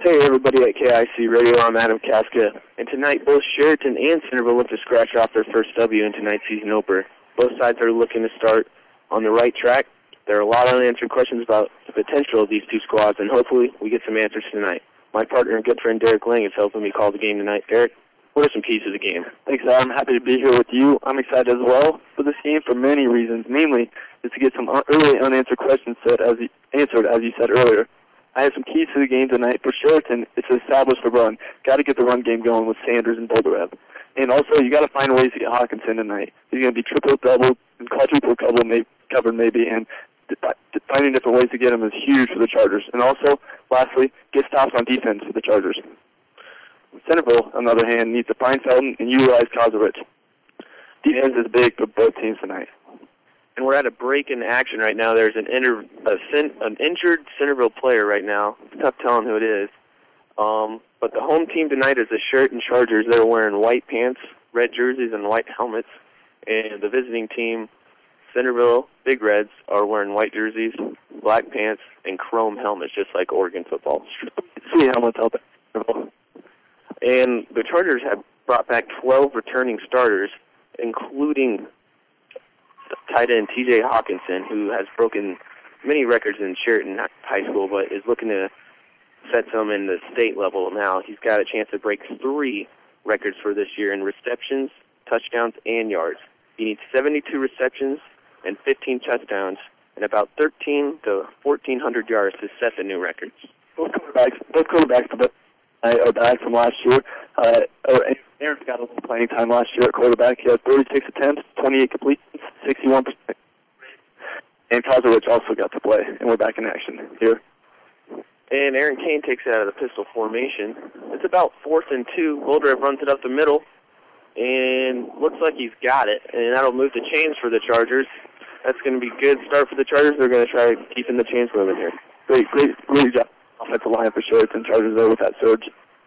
Hey everybody at KIC Radio, I'm Adam Casca, and tonight both Sheraton and Centerville look to scratch off their first W in tonight's season opener. Both sides are looking to start on the right track. There are a lot of unanswered questions about the potential of these two squads, and hopefully we get some answers tonight. My partner and good friend Derek Lang is helping me call the game tonight. Derek, what are some keys to the game? Thanks, Adam. Happy to be here with you. I'm excited as well for this game for many reasons. Namely, is to get some early unanswered questions answered, as you said earlier. I have some keys to the game tonight. For Sheraton, it's to establish the run. Got to get the run game going with Sanders and Bolderev. And also, you got to find ways to get Hawkinson tonight. He's going to be triple-double and quadruple covered maybe, and finding different ways to get him is huge for the Chargers. And also, lastly, get stops on defense for the Chargers. Centerville, on the other hand, needs to find Felton and utilize Kozovich. Defense is big for both teams tonight. And we're at a break in action right now. There's an injured Centerville player right now. It's tough telling who it is. But the home team tonight is the Sheraton Chargers. They're wearing white pants, red jerseys, and white helmets. And the visiting team, Centerville Big Reds, are wearing white jerseys, black pants, and chrome helmets, just like Oregon football. See helmets out there. And the Chargers have brought back 12 returning starters, including tight end T.J. Hawkinson, who has broken many records in Sheraton High School, but is looking to set some in the state level now. He's got a chance to break 3 records for this year in receptions, touchdowns, and yards. He needs 72 receptions and 15 touchdowns and about 13 to 1,400 yards to set the new records. Both quarterbacks are back from last year. Aaron's got a little playing time last year at quarterback. He had 36 attempts, 28 completions, 61%. And Kozovich also got to play, and we're back in action here. And Aaron Kane takes it out of the pistol formation. It's about 4th and 2. Bolderev runs it up the middle, and looks like he's got it. And that'll move the chains for the Chargers. That's going to be a good start for the Chargers. They're going to try keeping the chains moving here. Great job. Offensive line for Sheraton. Chargers there with that surge.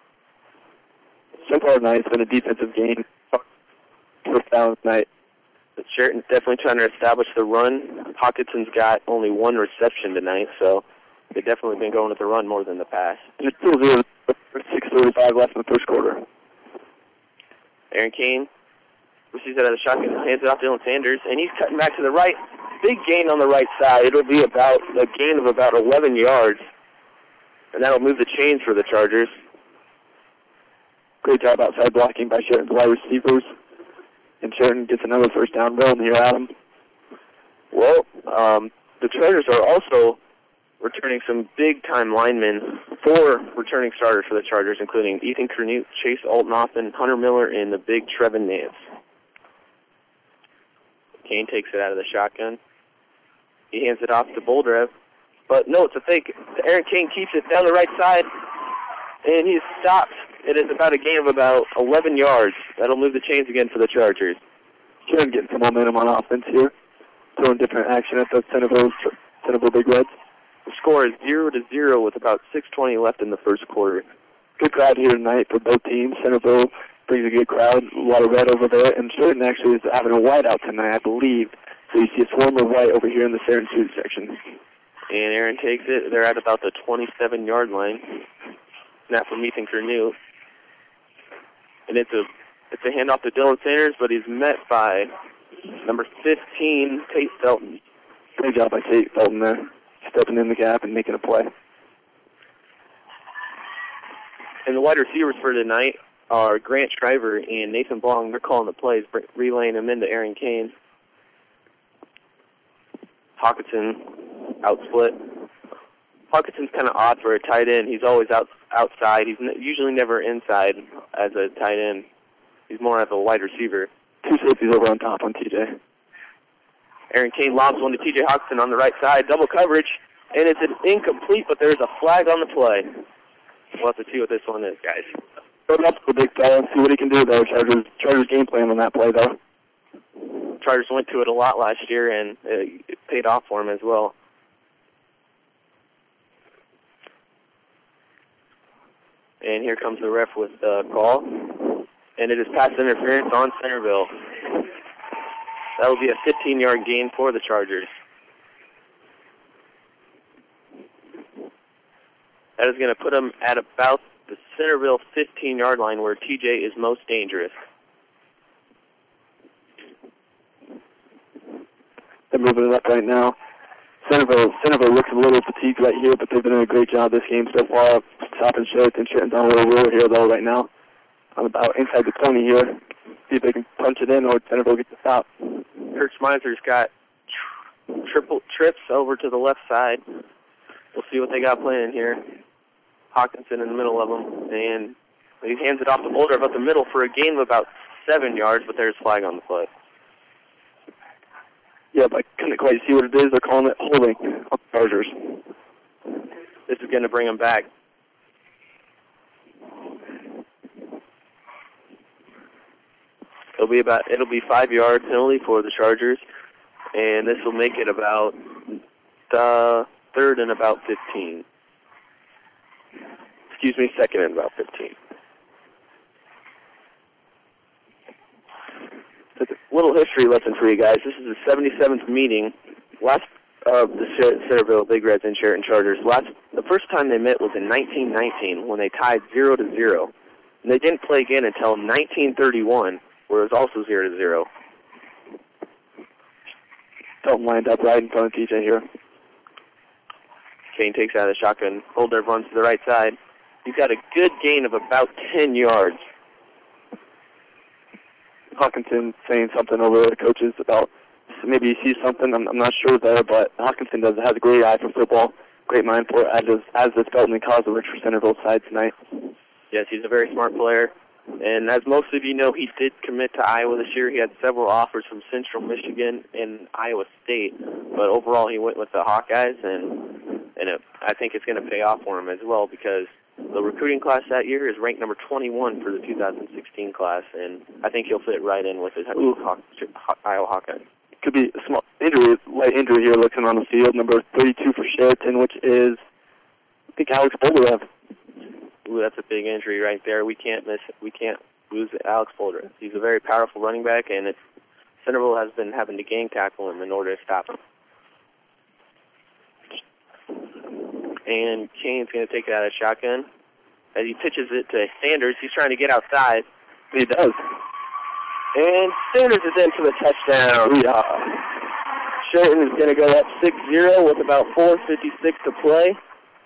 So far tonight, it's been a defensive game. First down tonight. But Sheraton's definitely trying to establish the run. Hawkinson's got only 1 reception tonight, so they've definitely been going with the run more than the pass. There's still 6:35 left in the first quarter. Aaron Kane receives it out of the shotgun, hands it off to Dylan Sanders, and he's cutting back to the right. Big gain on the right side. It'll be about a gain of about 11 yards, and that'll move the chains for the Chargers. Great job outside blocking by Sheraton's wide receivers. And Sheraton gets another first down run here, Adam. Well, the Chargers are also returning some big-time linemen, 4 returning starters for the Chargers, including Ethan Kernute, Chase Altnoffen, Hunter Miller, and the big Trevin Nance. Kane takes it out of the shotgun. He hands it off to Bolderev. But no, it's a fake. Aaron Kane keeps it down the right side, and he's stopped. It is about a gain of about 11 yards. That'll move the chains again for the Chargers. Sheraton getting some momentum on offense here. Throwing different action at the Centerville Big Reds. The score is 0-0 with about 6:20 left in the first quarter. Good crowd here tonight for both teams. Centerville brings a good crowd, a lot of red over there, and Sheraton actually is having a white out tonight, I believe. So you see a swarm of white over here in the Sheraton student section. And Aaron takes it. They're at about the 27-yard line. Snap from Ethan Kernute. And it's a handoff to Dylan Sanders, but he's met by number 15, Tate Felton. Great job by Tate Felton there, stepping in the gap and making a play. And the wide receivers for tonight are Grant Shriver and Nathan Blong. They're calling the plays, relaying them into Aaron Kane. Hawkinson outsplit. Hawkinson's kind of odd for a tight end. He's always outside. He's usually never inside as a tight end. He's more as a wide receiver. 2 safeties over on top on TJ. Aaron Kane lobs one to TJ Hawkinson on the right side. Double coverage, and it's incomplete, but there's a flag on the play. We'll have to see what this one is, guys. Throw it up to the big fella and see what he can do there. Chargers game plan on that play, though. Chargers went to it a lot last year, and it paid off for him as well. And here comes the ref with the call. And it is pass interference on Centerville. That will be a 15-yard gain for the Chargers. That is going to put him at about the Centerville 15-yard line where TJ is most dangerous. They're moving it up right now. Centerville looks a little fatigued right here, but they've been doing a great job this game so far. Stopping Sheraton. Sheraton's on a little roll here, though, right now. I'm about inside the 20 here. See if they can punch it in or Centerville gets the stop. Kurt Schmeizer's got triple trips over to the left side. We'll see what they got playing here. Hawkinson in the middle of them, and he hands it off to Boulder about the middle for a gain of about 7 yards, but there's a flag on the play. Yeah, but I couldn't quite see what it is. They're calling it holding on the Chargers. This is going to bring them back. It'll be 5-yard penalty for the Chargers, and this will make it about third and about 15. Excuse me, second and about 15. So a little history lesson for you guys. This is the 77th meeting last of the Centerville Big Reds and Sheraton Chargers. The first time they met was in 1919 when they tied 0-0. And they didn't play again until 1931, where it was also 0-0. Dalton lined up right in front of TJ here. Kane takes out the shotgun. Holder runs to the right side. He's got a good gain of about 10 yards. Hawkinson saying something over the coaches about maybe he sees something. I'm not sure there, but Hawkinson has a great eye for football, great mind for it, as does Felton and Kozlovich for Centerville's side tonight. Yes, he's a very smart player. And as most of you know, he did commit to Iowa this year. He had several offers from Central Michigan and Iowa State, but overall he went with the Hawkeyes, and I think it's going to pay off for him as well because the recruiting class that year is ranked number 21 for the 2016 class, and I think he'll fit right in with his Iowa Hawkeyes. Could be a small injury, light injury here looking on the field. Number 32 for Sheraton, which is, I think, Alex Bolderev. Ooh, that's a big injury right there. We can't miss it. We can't lose Alex Bolderev. He's a very powerful running back, and Centerville has been having to gang tackle him in order to stop him. And Kane's going to take it out of shotgun. As he pitches it to Sanders, he's trying to get outside. He does. And Sanders is in for the touchdown. Yeah. Sheraton is going to go up 6-0 with about 4:56 to play.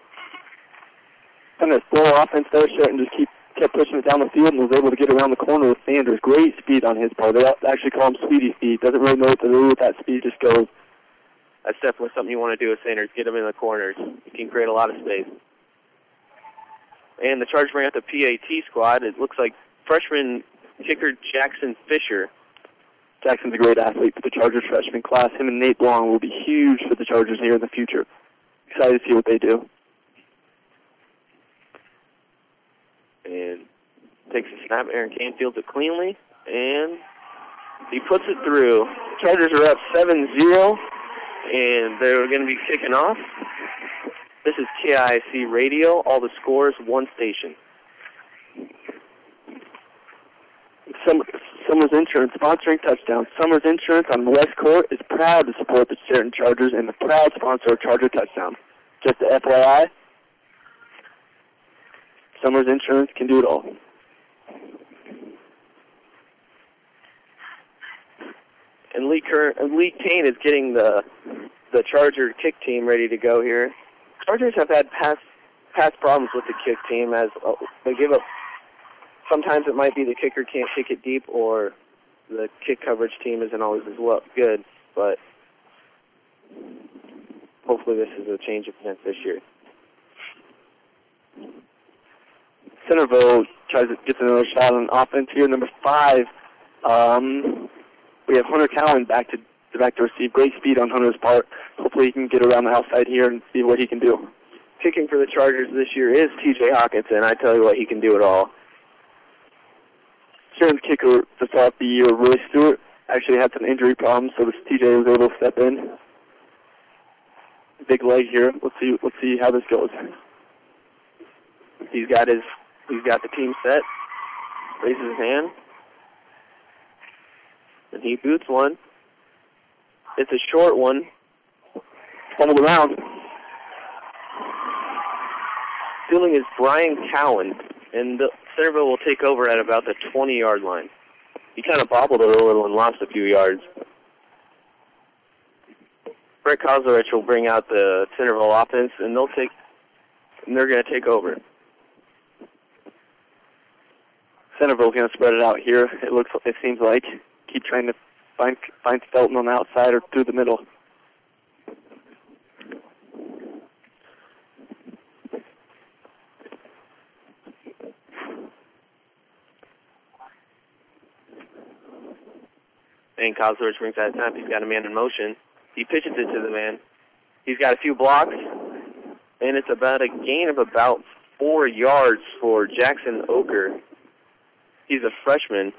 Kind of slow offense there. Sheraton just kept pushing it down the field and was able to get around the corner with Sanders. Great speed on his part. They actually call him Sweetie Speed. Doesn't really know what to do with that speed. Just goes. That's definitely something you want to do with Sanders. Get him in the corners. He can create a lot of space. And the Chargers bring out the PAT squad. It looks like freshman kicker Jackson Fisher. Jackson's a great athlete for the Chargers freshman class. Him and Nate Long will be huge for the Chargers here in the future. Excited to see what they do. And takes a snap. Aaron Kane fields it cleanly. And he puts it through. Chargers are up 7-0. And they're going to be kicking off. This is KIC Radio. All the scores, one station. Summers Insurance sponsoring touchdown. Summers Insurance on West Court is proud to support the Sheraton Chargers and the proud sponsor of Charger Touchdown. Just a FYI, Summers Insurance can do it all. And Lee Kane is getting the Charger kick team ready to go here. Chargers have had past problems with the kick team as they give up. Sometimes it might be the kicker can't kick it deep, or the kick coverage team isn't always as good. But hopefully, this is a change of events this year. Centerville gets another shot on offense here. Number 5. We have Hunter Cowan back to receive. Great speed on Hunter's part. Hopefully he can get around the outside here and see what he can do. Kicking for the Chargers this year is T.J. Hawkinson. I tell you what, he can do it all. Sheraton's kicker to start the year, Roy Stewart, actually had some injury problems, so T.J. was able to step in. Big leg here. Let's see how this goes. He's got the team set. Raises his hand. And he boots one. It's a short one. Fumbled around. fielding is Brian Cowan, and Centerville will take over at about the 20-yard line. He kind of bobbled it a little and lost a few yards. Brett Kozlerich will bring out the Centerville offense, and they're going to take over. Centerville's going to spread it out here. It seems like keep trying to find Felton on the outside or through the middle. And Kozlerich brings that snap. He's got a man in motion. He pitches it to the man. He's got a few blocks, and it's about a gain of about 4 yards for Jackson Oker. He's a freshman.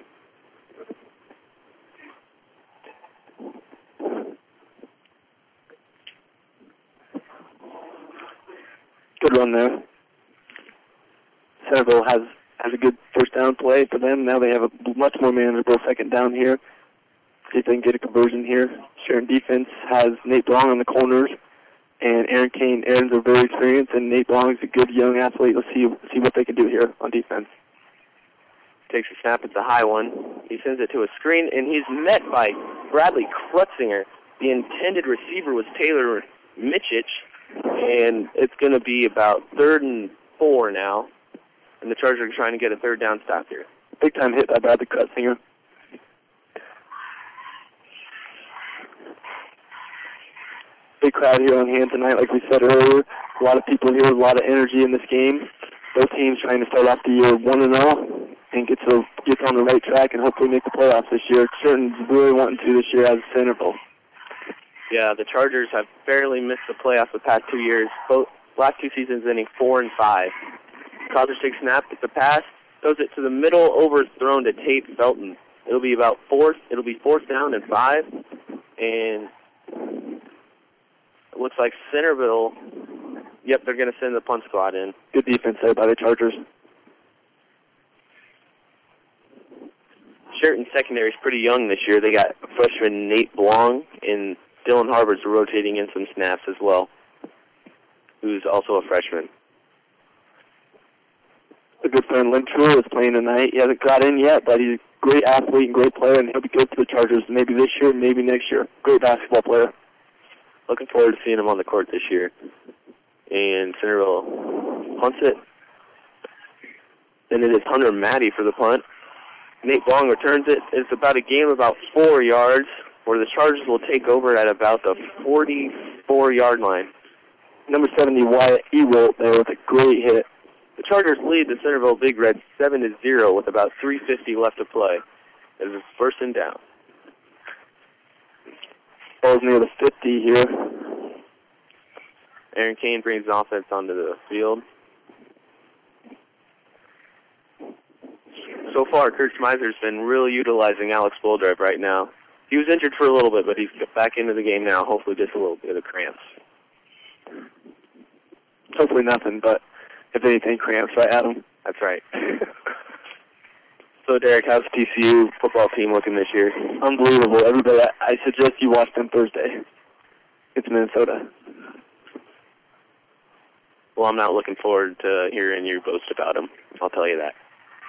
Good run there. Centerville has a good first down play for them. Now they have a much more manageable second down here. See if they can get a conversion here. Sheridan defense has Nate Blong on the corners and Aaron Kane. Aaron's a very experienced, and Nate Blong's a good young athlete. Let's see what they can do here on defense. Takes a snap at the high one. He sends it to a screen, and he's met by Bradley Krutzinger. The intended receiver was Taylor Mitchich, and it's going to be about 3rd and 4 now. And the Chargers are trying to get a third down stop here. Big time hit by Bradley Krutzinger. Big crowd here on hand tonight, like we said earlier. A lot of people here, a lot of energy in this game. Both teams trying to start off the year 1-0 and get on the right track and hopefully make the playoffs this year. Sheridan's really wanting to this year as a Centerville. Yeah, the Chargers have barely missed the playoffs the past 2 years. Both last 2 seasons ending 4-5. Kozlerich takes snap, it's a pass, throws it to the middle, overthrown to Tate Felton. It'll be 4th down and 5, and it looks like Centerville, they're going to send the punt squad in. Good defense there by the Chargers. Sheridan secondary is pretty young this year. They got freshman Nate Blong, and Dylan Harvard's rotating in some snaps as well, who's also a freshman. A good friend, Lynn Truer, is playing tonight. He hasn't got in yet, but he's a great athlete and great player, and he'll be good for the Chargers maybe this year, maybe next year. Great basketball player. Looking forward to seeing him on the court this year. And Centerville punts it. And it is Hunter Matty for the punt. Nate Blong returns it. It's about a gain of about 4 yards, where the Chargers will take over at about the 44-yard line. Number 70, Wyatt Ewalt there with a great hit. The Chargers lead the Centerville Big Red 7-0 with about 3:50 left to play. As it's 1st and down. Ball's near the 50 here. Aaron Kane brings the offense onto the field. So far, Kurt Schmeiser's been really utilizing Alex Boldrev right now. He was injured for a little bit, but he's back into the game now, hopefully just a little bit of cramps. Hopefully nothing, but if anything, cramps, right, Adam? That's right. So, Derek, how's the TCU football team looking this year? Unbelievable. Everybody, I suggest you watch them Thursday. It's Minnesota. Well, I'm not looking forward to hearing you boast about them. I'll tell you that.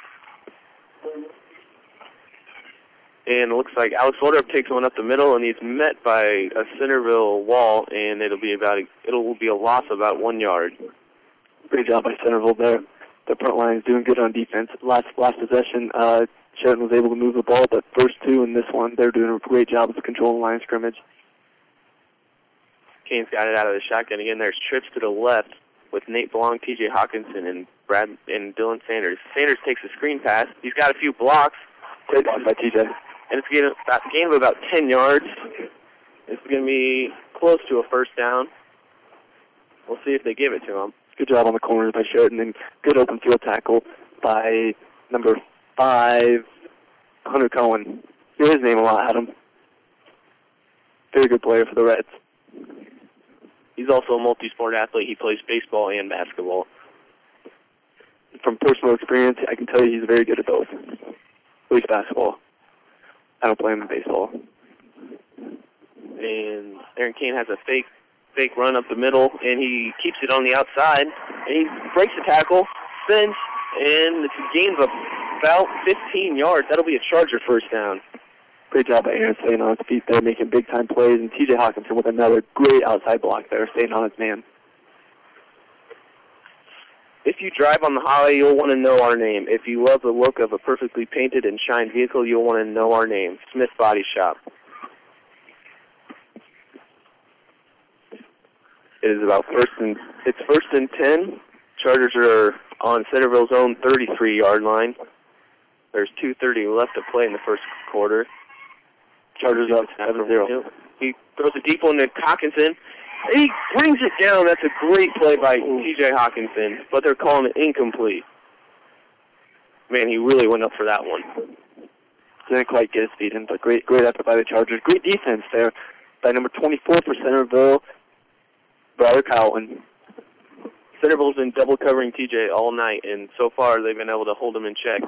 And it looks like Alex Boldrev takes one up the middle, and he's met by a Centerville wall, and it will be a loss of about 1 yard. Great job by Centerville there. The front line is doing good on defense. Last possession, Sheridan was able to move the ball, but first 2 in this one, they're doing a great job of controlling line of scrimmage. Kane's got it out of the shotgun again. There's trips to the left with Nate Blong, T.J. Hawkinson, and Dylan Sanders. Sanders takes a screen pass. He's got a few blocks. Great block by T.J. And it's a gain of about 10 yards. It's going to be close to a 1st down. We'll see if they give it to him. Good job on the corners by Sheridan, and good open field tackle by number 5, Hunter Cohen. Hear his name a lot, Adam. Very good player for the Reds. He's also a multi-sport athlete. He plays baseball and basketball. From personal experience, I can tell you he's very good at both. At least basketball. I don't play him in baseball. And Aaron Kane has a fake run up the middle, and he keeps it on the outside. And he breaks the tackle, spins, and it's a gain of about 15 yards. That'll be a Charger first down. Great job by Aaron staying on his feet there, making big-time plays, and T.J. Hawkinson with another great outside block there, staying on his man. If you drive on the highway, you'll want to know our name. If you love the look of a perfectly painted and shined vehicle, you'll want to know our name, Smith Body Shop. It is first and 10. Chargers are on Centerville's own 33-yard line. There's 2:30 left to play in the first quarter. Chargers up 7-0. He throws a deep one to Hawkinson. He brings it down. That's a great play by T.J. Hawkinson, but they're calling it incomplete. Man, he really went up for that one. Didn't quite get his feet in, but great effort by the Chargers. Great defense there by number 24 for Centerville, Brother Cowan. Centerville's been double covering T.J. all night, and so far they've been able to hold him in check.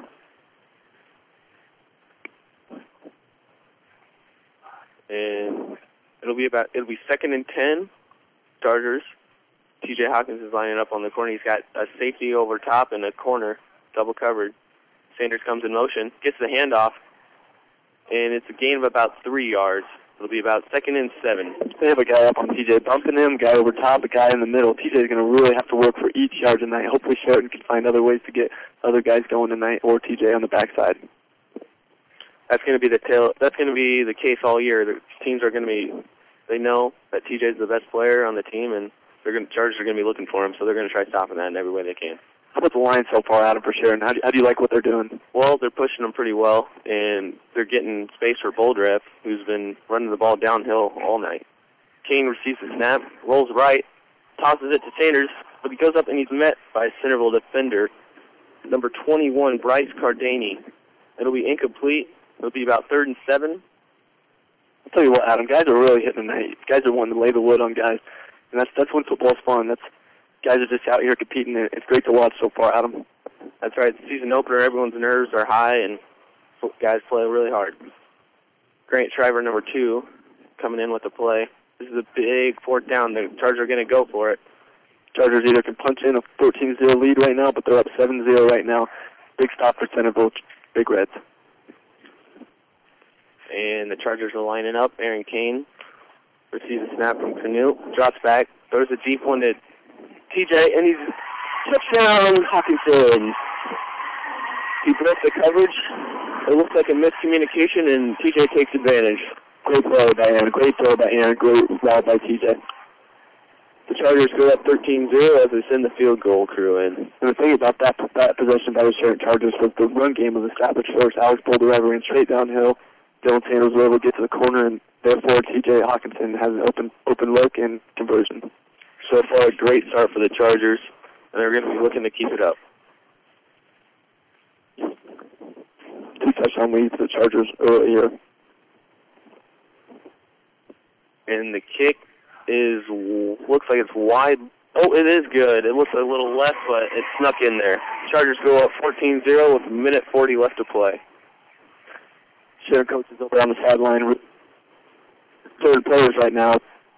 And it'll be second and 10. Chargers. T.J. Hawkins is lining up on the corner. He's got a safety over top and a corner double covered. Sanders comes in motion, gets the handoff, and it's a gain of about 3 yards. It'll be about second and 7. They have a guy up on T.J. bumping him, guy over top, a guy in the middle. T.J. is going to really have to work for each yard tonight. Hopefully Sheridan can find other ways to get other guys going tonight, or T.J. on the backside. That's going to be the case all year. The teams are going to be, they know that T.J. is the best player on the team, and Chargers are going to be looking for him, so they're going to try stopping that in every way they can. How about the line so far, Adam, for Sheridan? How do you like what they're doing? Well, they're pushing them pretty well, and they're getting space for Boldreff, who's been running the ball downhill all night. Kane receives the snap, rolls right, tosses it to Sanders, but he goes up and he's met by a Centerville defender, number 21, Bryce Cardani. It'll be incomplete. It'll be about 3rd and 7. I'll tell you what, Adam, guys are really hitting tonight. Guys are wanting to lay the wood on guys, and that's when football's fun. Guys are just out here competing. It's great to watch so far, Adam. That's right. It's the season opener. Everyone's nerves are high, and guys play really hard. Grant Shriver, number 2, coming in with the play. This is a big 4th down. The Chargers are going to go for it. Chargers either can punch in a 14-0 lead right now, but they're up 7-0 right now. Big stop for Centerville, Big Reds. And the Chargers are lining up. Aaron Kane receives a snap from Canute, drops back, throws a deep one to T.J., and he's touchdown, Hawkinson. He broke the coverage. It looks like a miscommunication, and T.J. takes advantage. Great throw by Aaron. Great route by T.J. The Chargers go up 13-0 as they send the field goal crew in. And the thing about that possession by the Sheridan Chargers was the run game was established first. Alex Boulder ran straight downhill. Dylan Sanders was able to get to the corner, and therefore T.J. Hawkinson has an open look and conversion. So far, a great start for the Chargers, and they're going to be looking to keep it up. 2 touchdown leads for the Chargers early here. And the kick looks like it's wide. Oh, it is good. It looks a little left, but it snuck in there. Chargers go up 14-0 with 1:40 left to play. Sheridan coaches over on the sideline. Third players right now.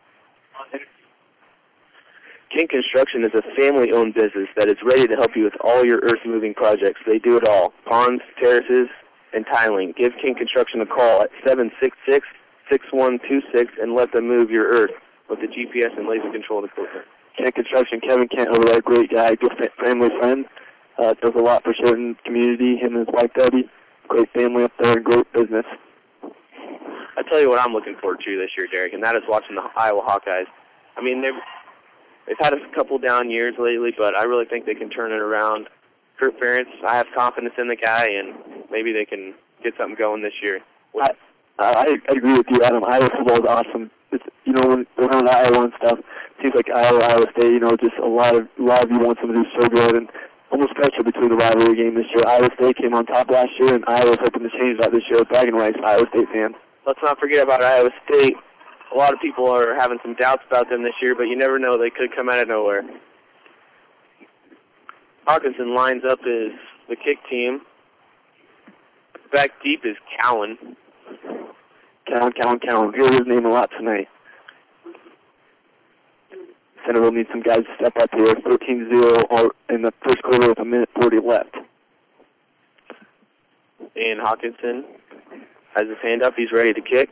King Construction is a family-owned business that is ready to help you with all your earth-moving projects. They do it all. Ponds, terraces, and tiling. Give King Construction a call at 766-6126 and let them move your earth with the GPS and laser-controlled equipment. King Construction, Kevin Kent over there, great guy, good family friend. Does a lot for Sheridan community, him and his wife Debbie. Great family up there and great business. I tell you what I'm looking forward to this year, Derek, and that is watching the Iowa Hawkeyes. I mean, they've had a couple down years lately, but I really think they can turn it around. Kurt Ferentz, I have confidence in the guy, and maybe they can get something going this year. I agree with you, Adam. Iowa football is awesome. It's, when around Iowa and stuff, it seems like Iowa State, just a lot of you want them to do so good, and almost special between the rivalry game this year. Iowa State came on top last year, and Iowa's hoping to change that this year. Bragging rights, Iowa State fans. Let's not forget about Iowa State. A lot of people are having some doubts about them this year, but you never know. They could come out of nowhere. Hawkinson lines up as the kick team. Back deep is Cowan. Cowan. Hear his name a lot tonight. Centerville needs some guys to step up here. 13-0 in the first quarter with 1:40 left. And Hawkinson has his hand up. He's ready to kick.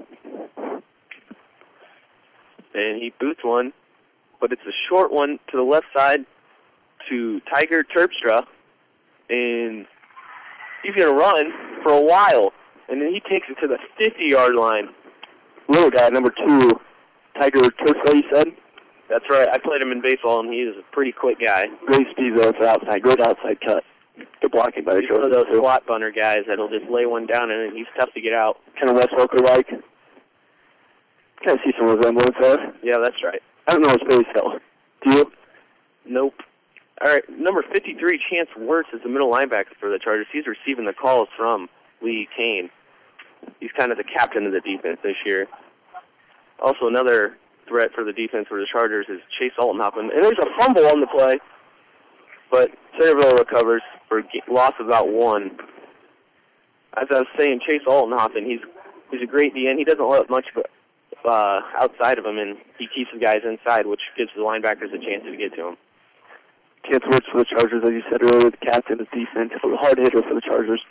And he boots one, but it's a short one to the left side to Tiger Terpstra. And he's going to run for a while. And then he takes it to the 50-yard line. Little guy, number 2, Tiger Terpstra, you said? That's right. I played him in baseball, and he is a pretty quick guy. Great speed, though, for outside. Great outside cut. Good blocking by the short. One of those slot bunner guys that'll just lay one down, and he's tough to get out. Kind of Wes Welker-like. Kind of see some resemblance there. Yeah, that's right. I don't know his face, though. Do you? Nope. All right, number 53, Chance Wirtz, is the middle linebacker for the Chargers. He's receiving the calls from Lee Kane. He's kind of the captain of the defense this year. Also, another threat for the defense for the Chargers is Chase Altenhoffen. And there's a fumble on the play, but Centerville recovers for a loss of about 1. As I was saying, Chase Altenhoffen, he's a great DN. He doesn't let much outside of him, and he keeps the guys inside, which gives the linebackers a chance to get to him. Chance Wirtz for the Chargers, as you said earlier, the captain of defense, a hard hitter for the Chargers.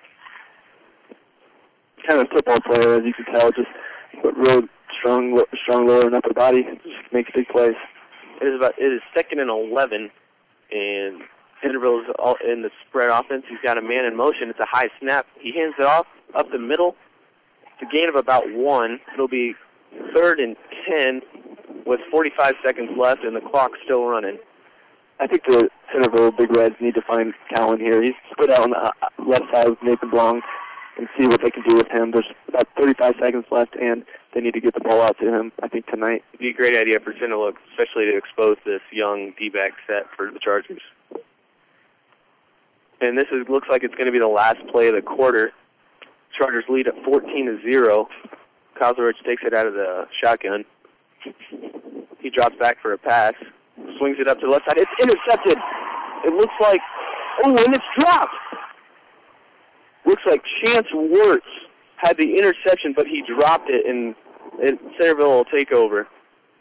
Kind of a football player, as you can tell, just real strong lower and upper body, just makes big plays. It is 2nd and 11, and Centerville is all in the spread offense. He's got a man in motion. It's a high snap. He hands it off up the middle. It's a gain of about 1. It'll be 3rd and 10 with 45 seconds left, and the clock's still running. I think the Centerville Big Reds need to find Cowan here. He's split out on the left side with Nathan Blong and see what they can do with him. There's about 35 seconds left, and they need to get the ball out to him, I think, tonight. It'd be a great idea for Centerville, especially to expose this young D-back set for the Chargers. And this looks like it's going to be the last play of the quarter. Chargers lead at 14-0. Kozlovich takes it out of the shotgun. He drops back for a pass. Swings it up to the left side. It's intercepted. It looks like, and it's dropped. Looks like Chance Wirtz had the interception, but he dropped it, and Centerville will take over.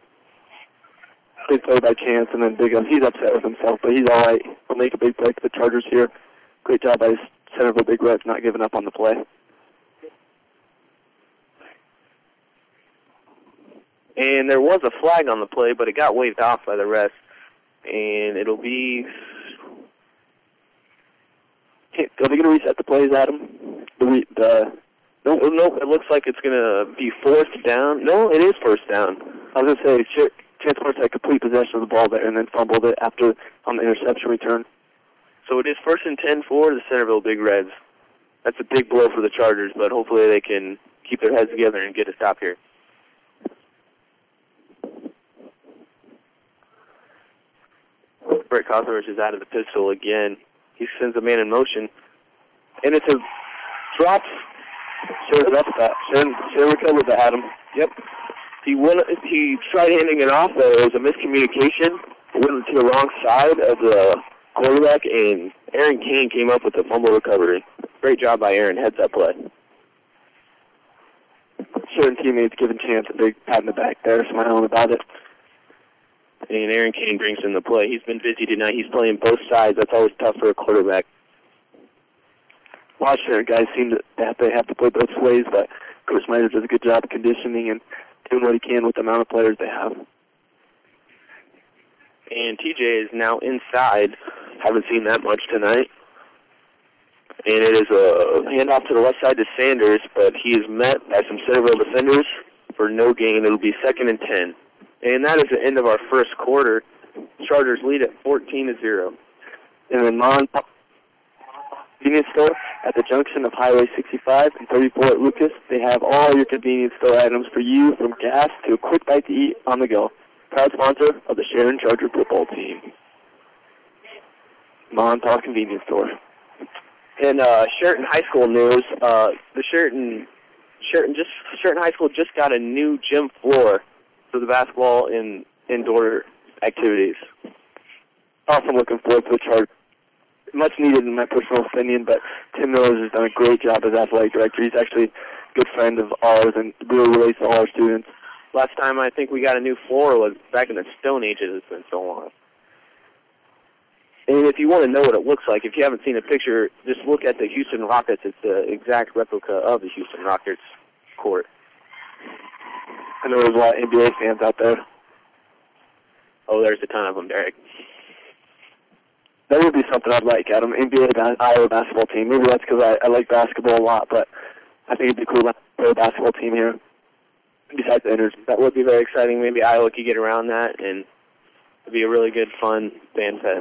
Big play by Chance, and then he's upset with himself, but he's all right. He'll make a big play for the Chargers here. Great job by Centerville Big Reds not giving up on the play. And there was a flag on the play, but it got waved off by the refs. And it'll be... Are they going to reset the plays, Adam? No, it looks like it's going to be 4th down. No, it is 1st down. I was going to say, Chance Wirtz had complete possession of the ball there and then fumbled it after on the interception return. So it is 1st and 10 for the Centerville Big Reds. That's a big blow for the Chargers, but hopefully they can keep their heads together and get a stop here. Brett Kozlovich is out of the pistol again. He sends a man in motion, and it's a drop. Sharon recovered that, Adam. Yep. He tried handing it off, but it was a miscommunication. It went to the wrong side of the quarterback, and Aaron Kane came up with the fumble recovery. Great job by Aaron. Heads up play. Sharon teammates giving Chance a big pat in the back there, smiling about it. And Aaron Kane brings in the play. He's been busy tonight. He's playing both sides. That's always tough for a quarterback. Washington guys seem to have to play both ways, but Coach Snyder does a good job of conditioning and doing what he can with the amount of players they have. And TJ is now inside. Haven't seen that much tonight. And it is a handoff to the left side to Sanders, but he is met by some Centerville defenders for no gain. It'll be 2nd and 10. And that is the end of our first quarter. Chargers lead at 14-0. In the convenience store at the junction of Highway 65 and 34 at Lucas, they have all your convenience store items for you, from gas to a quick bite to eat on the go. Proud sponsor of the Sharon Charger football team. Montauk Convenience Store. In Sheraton High School news, the Sheraton High School just got a new gym floor for the basketball and indoor activities. Also looking forward to the Chargers. Much needed in my personal opinion, but Tim Miller has done a great job as athletic director. He's actually a good friend of ours and really relates to all our students. Last time I think we got a new floor was back in the Stone Ages. It's been so long. And if you want to know what it looks like, if you haven't seen a picture, just look at the Houston Rockets. It's the exact replica of the Houston Rockets court. I know there's a lot of NBA fans out there. Oh, there's a ton of them, Derek. That would be something I'd like, Adam. NBA Iowa basketball team. Maybe that's because I like basketball a lot, but I think it'd be cool to play a basketball team here. Besides the energy, that would be very exciting. Maybe Iowa could get around that, and it'd be a really good, fun fan fest.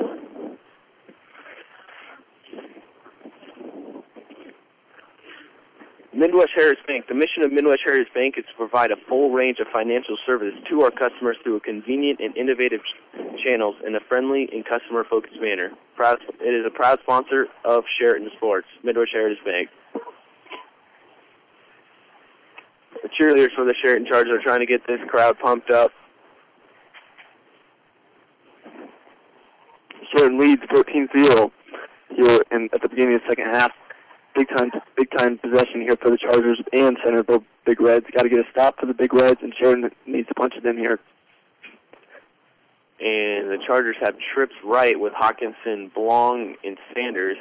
Midwest Harris Bank. The mission of Midwest Harris Bank is to provide a full range of financial services to our customers through a convenient and innovative channels in a friendly and customer-focused manner. It is a proud sponsor of Sheraton Sports, Midwest Harris Bank. The cheerleaders for the Sheraton Chargers are trying to get this crowd pumped up. Sheraton leads 14-0 here at the beginning of the second half. Big time possession here for the Chargers and Centerville Big Reds. Got to get a stop for the Big Reds, and Sheridan needs to punch it in here. And the Chargers have trips right with Hawkinson, Blong, and Sanders.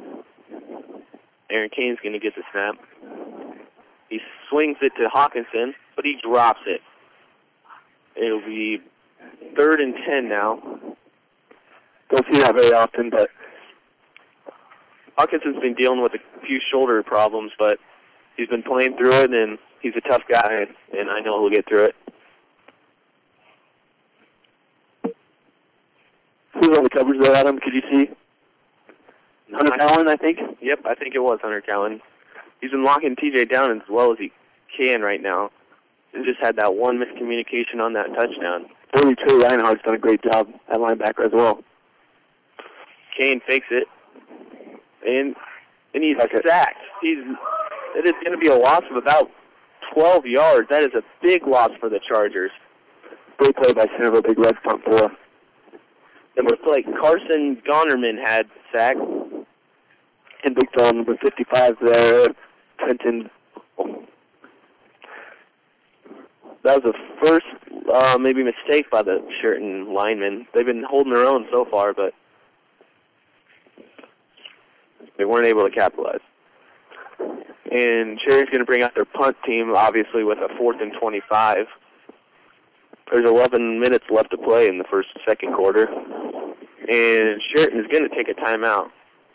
Aaron Kane's going to get the snap. He swings it to Hawkinson, but he drops it. It'll be 3rd and 10 now. Don't see that very often, but Hawkinson's been dealing with a few shoulder problems, but he's been playing through it, and he's a tough guy, and I know he'll get through it. Who's on the coverage there, Adam? Could you see? Hunter Cowan, I think? Yep, I think it was Hunter Cowan. He's been locking TJ down as well as he can right now. He just had that one miscommunication on that touchdown. Trey Reinhardt's done a great job at linebacker as well. Kane fakes it. And he's sacked. It is going to be a loss of about 12 yards. That is a big loss for the Chargers. Great play by Centerville Big Red front four. It looked like Carson Gonnerman had sacked. And big throw number 55 there, Trenton. That was the first maybe mistake by the Sheraton linemen. They've been holding their own so far, but they weren't able to capitalize. And Cherry's going to bring out their punt team, obviously, with a 4th and 25. There's 11 minutes left to play in the second quarter. And Sheraton is going to take a timeout.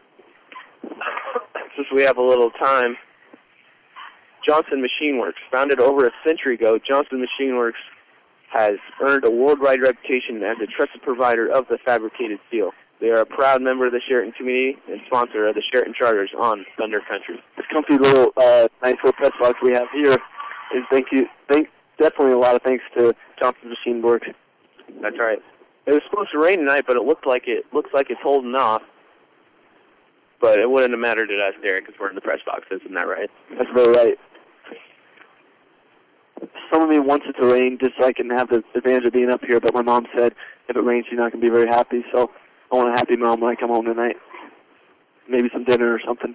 Since we have a little time, Johnson Machine Works, founded over a century ago, Johnson Machine Works has earned a worldwide reputation as a trusted provider of the fabricated steel. They are a proud member of the Sheraton community and sponsor of the Sheraton Chargers on Thunder Country. This comfy little nice little press box we have here is definitely a lot of thanks to Johnson Machine Works. That's right. It was supposed to rain tonight, but it looks like it's holding off. But it wouldn't have mattered to us, Derek, because we're in the press box. Isn't that right? That's very right. Some of me wants it to rain just so I can have the advantage of being up here, but my mom said if it rains, she's not going to be very happy. So I want a happy mom when I come home tonight. Maybe some dinner or something.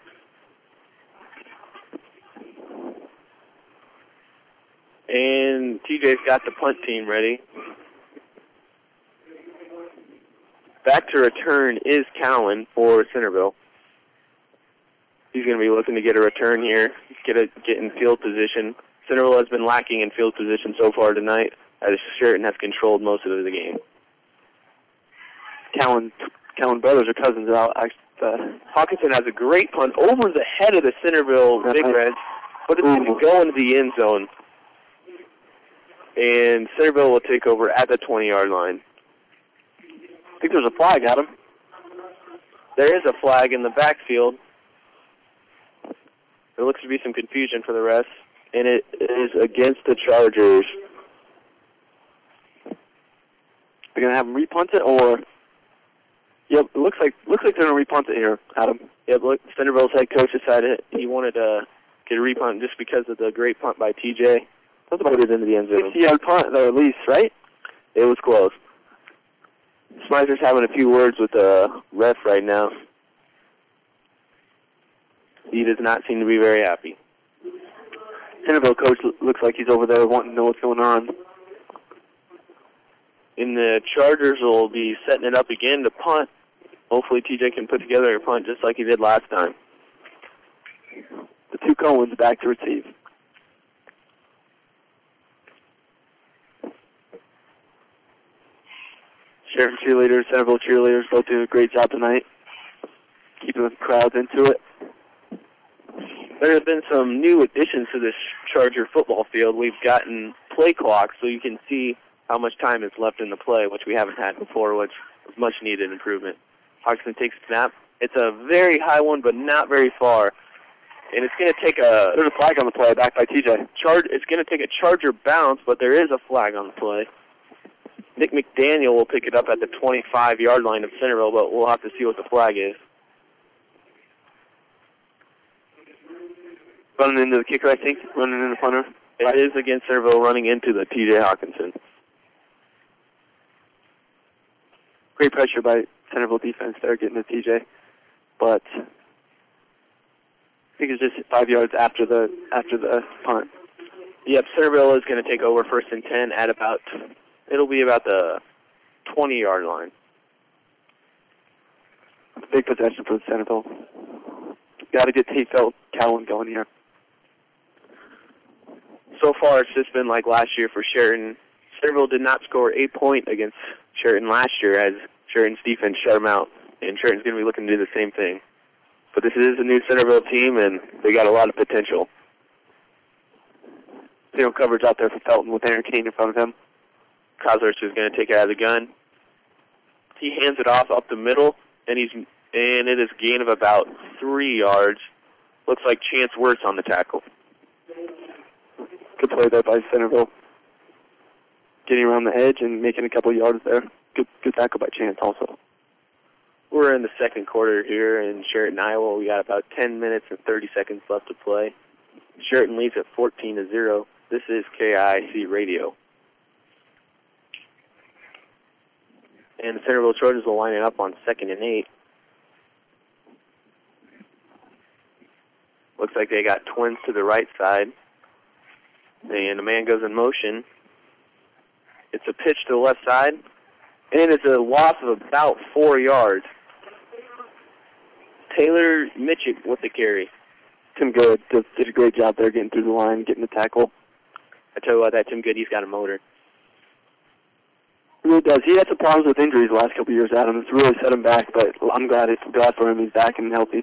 And TJ's got the punt team ready. Back to return is Cowan for Centerville. He's going to be looking to get a return here, get in field position. Centerville has been lacking in field position so far tonight, as Sheraton has controlled most of the game. Cowan brothers or cousins are out. Hawkinson has a great punt over the head of the Centerville Big Reds, but it's going to go into the end zone. And Centerville will take over at the 20-yard line. I think there's a flag, Adam. There is a flag in the backfield. There looks to be some confusion for the rest, and it is against the Chargers. They're going to have them repunt it, or? Yep, it looks like they're going to repunt it here, Adam. Yep, look, Centerville's head coach decided he wanted to get a repunt just because of the great punt by TJ. That's about it into the end zone. 60-yard punt, though, at least, right? It was close. Smizer's having a few words with the ref right now. He does not seem to be very happy. Centerville coach looks like he's over there wanting to know what's going on. And the Chargers will be setting it up again to punt. Hopefully TJ can put together a punt just like he did last time. The two Coens back to receive. Sheridan cheerleaders, Centerville cheerleaders both doing a great job tonight, keeping the crowds into it. There have been some new additions to this Charger football field. We've gotten play clocks so you can see how much time is left in the play, which we haven't had before, which is much needed improvement. Hodgson takes a snap. It's a very high one, but not very far. And it's going to take There's a flag on the play back by TJ. It's going to take a Charger bounce, but there is a flag on the play. Nick McDaniel will pick it up at the 25-yard line of Centerville, but we'll have to see what the flag is. Running into the kicker, I think. Running into the punter. It is against Centerville, running into the T.J. Hawkinson. Great pressure by Centerville defense there, getting to TJ. But I think it's just 5 yards after the punt. Yep, Centerville is going to take over 1st and 10 at it'll be about the 20-yard line. Big possession for Centerville. Got to get Tate Cowan going here. So far, it's just been like last year for Sheridan. Centerville did not score a point against Sheridan last year as Sheridan's defense shut them out, and Sheridan's going to be looking to do the same thing. But this is a new Centerville team, and they got a lot of potential. Coverage out there for Felton with Aaron Kane in front of him. Kozler's is going to take it out of the gun. He hands it off up the middle, and it is a gain of about 3 yards. Looks like Chance Wirtz on the tackle. Good play there by Centerville. Getting around the edge and making a couple yards there. Good tackle by Chance also. We're in the second quarter here in Sheridan, Iowa. We got about 10 minutes and 30 seconds left to play. Sheridan leads at 14-0. This is KIC Radio. And the Centerville Trojans will line it up on 2nd and 8. Looks like they got twins to the right side. And the man goes in motion. It's a pitch to the left side. And it's a loss of about 4 yards. Taylor Mitchell with the carry. Tim Good did a great job there getting through the line, getting the tackle. I tell you what, that Tim Good, he's got a motor. He really does. He had some problems with injuries the last couple of years, Adam. It's really set him back, but I'm glad for him he's back and healthy.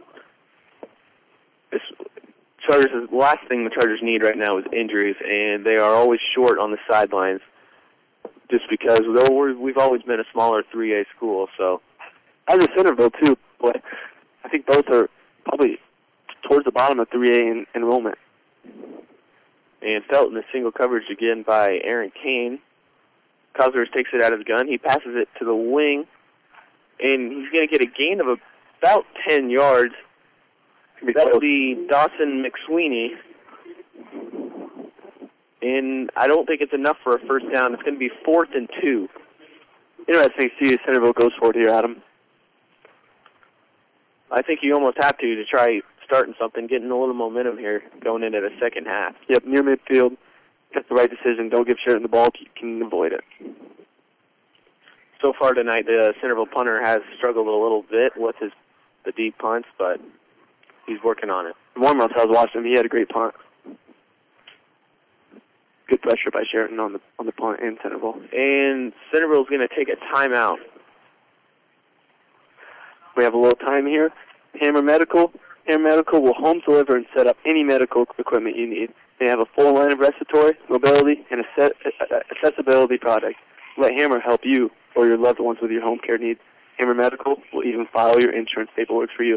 The last thing the Chargers need right now is injuries, and they are always short on the sidelines just because we've always been a smaller 3A school. So, as a Centerville, too, but I think both are probably towards the bottom of 3A in enrollment. And Felton is single coverage again by Aaron Kane. Kozlers takes it out of the gun. He passes it to the wing, and he's going to get a gain of about 10 yards. That will be Dawson McSweeney. And I don't think it's enough for a first down. It's going to be 4th and 2. Interesting to see if Centerville goes for it here, Adam. I think you almost have to try starting something, getting a little momentum here going into the second half. Yep, near midfield. That's the right decision. Don't give Sheridan the ball if you can avoid it. So far tonight, the Centerville punter has struggled a little bit with the deep punts, but he's working on it. Warm-ups, I was watching him. He had a great punt. Good pressure by Sheridan on the punt in Centerville. And Centerville's going to take a timeout. We have a little time here. Hammer Medical will home deliver and set up any medical equipment you need. They have a full line of respiratory, mobility, and accessibility products. Let Hammer help you or your loved ones with your home care needs. Hammer Medical will even file your insurance paperwork for you.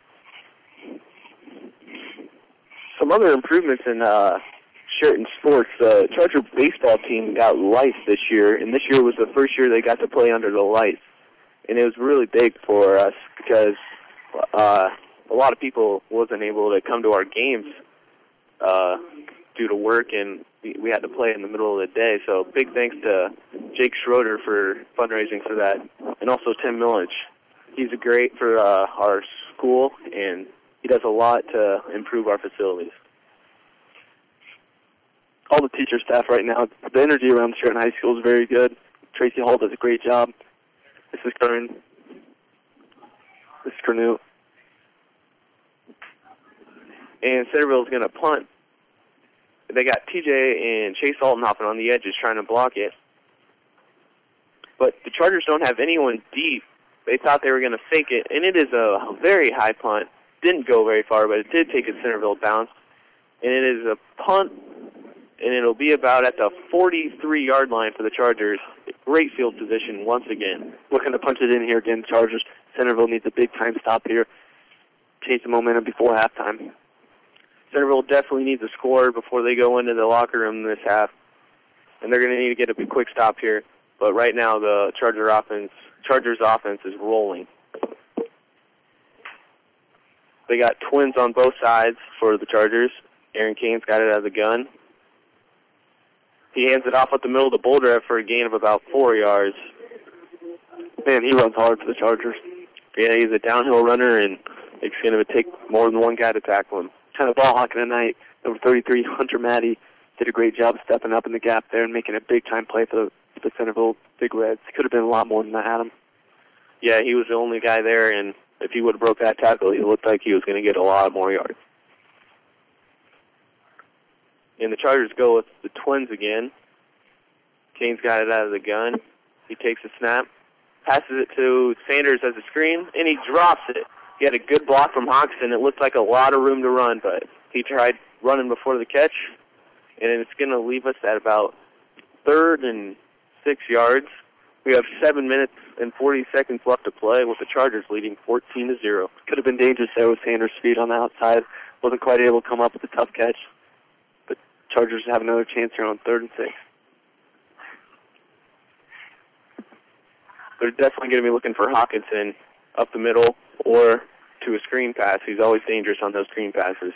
Some other improvements in Sheridan sports. The Charger baseball team got lights this year, and this year was the first year they got to play under the lights. And it was really big for us because a lot of people wasn't able to come to our games due to work, and we had to play in the middle of the day. So big thanks to Jake Schroeder for fundraising for that, and also Tim Millich. He's great for our school, and he does a lot to improve our facilities. all the teacher staff right now. The energy around Sheraton High School is very good. Tracy Hall does a great job. This is Kern. This is Cornute. And Centerville's going to punt. They got TJ and Chase Altenhofen on the edges trying to block it. But the Chargers don't have anyone deep. They thought they were going to fake it, and it is a very high punt. Didn't go very far, but it did take a Centerville bounce. And it is a punt, and it'll be about at the 43-yard line for the Chargers. Great field position once again. Looking to punch it in here again, Chargers. Centerville needs a big-time stop here. Change the momentum before halftime. Centerville definitely needs a score before they go into the locker room this half. And they're going to need to get a quick stop here. But right now, the Chargers offense is rolling. They got twins on both sides for the Chargers. Aaron Kane's got it out of the gun. He hands it off up the middle of the boulder for a gain of about 4 yards. Man, he runs hard for the Chargers. Yeah, he's a downhill runner, and it's going to take more than one guy to tackle him. Kind of ball hawking tonight. Number 33, Hunter Matty, did a great job stepping up in the gap there and making a big-time play for the Centerville Big Reds. Could have been a lot more than that, Adam. Yeah, he was the only guy there, and if he would have broke that tackle, he looked like he was going to get a lot more yards. And the Chargers go with the twins again. Kane's got it out of the gun. He takes a snap, passes it to Sanders as a screen, and he drops it. He had a good block from Hawkinson. It looked like a lot of room to run, but he tried running before the catch, and it's going to leave us at about 3rd and 6 yards. We have 7 minutes and 40 seconds left to play with the Chargers leading 14-0. Could have been dangerous there with Sanders' feet on the outside. Wasn't quite able to come up with a tough catch. But Chargers have another chance here on 3rd and 6. They're definitely going to be looking for Hawkinson up the middle or to a screen pass. He's always dangerous on those screen passes.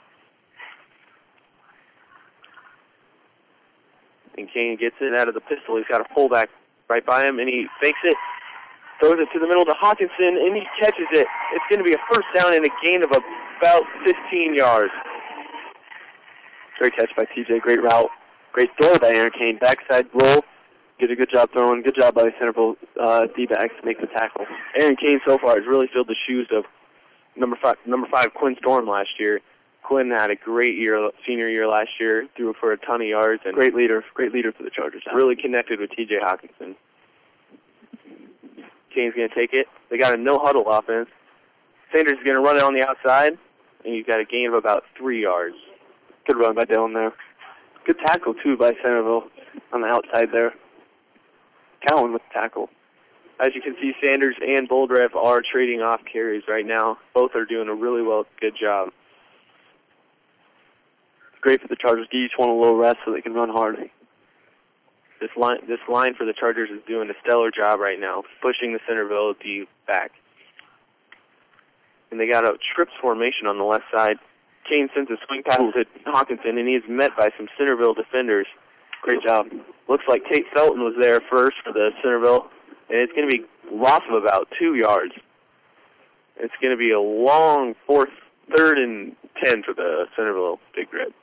And Kane gets it out of the pistol. He's got a fullback right by him, and he fakes it, throws it to the middle to Hawkinson, and he catches it. It's going to be a first down and a gain of about 15 yards. Great catch by TJ. Great route. Great throw by Aaron Kane. Backside roll. Did a good job throwing. Good job by the Centerville D-backs to make the tackle. Aaron Kane so far has really filled the shoes of number five Quinn Storm last year. Quinn had a great year, senior year last year, threw for a ton of yards. And great leader for the Chargers. Really connected with T.J. Hawkinson. Kane's going to take it. They got a no-huddle offense. Sanders is going to run it on the outside, and he's got a gain of about 3 yards. Good run by Dylan there. Good tackle, too, by Centerville on the outside there. Cowan with the tackle. As you can see, Sanders and Boldrev are trading off carries right now. Both are doing a really good job. Great for the Chargers. Give each one a little rest so they can run hard. This line for the Chargers is doing a stellar job right now, pushing the Centerville D back. And they got a trips formation on the left side. Kane sends a swing pass to Hawkinson, and he is met by some Centerville defenders. Great job. Looks like Tate Felton was there first for the Centerville, and it's going to be a loss of about 2 yards. It's going to be a long 3rd and 10 for the Centerville Big Red.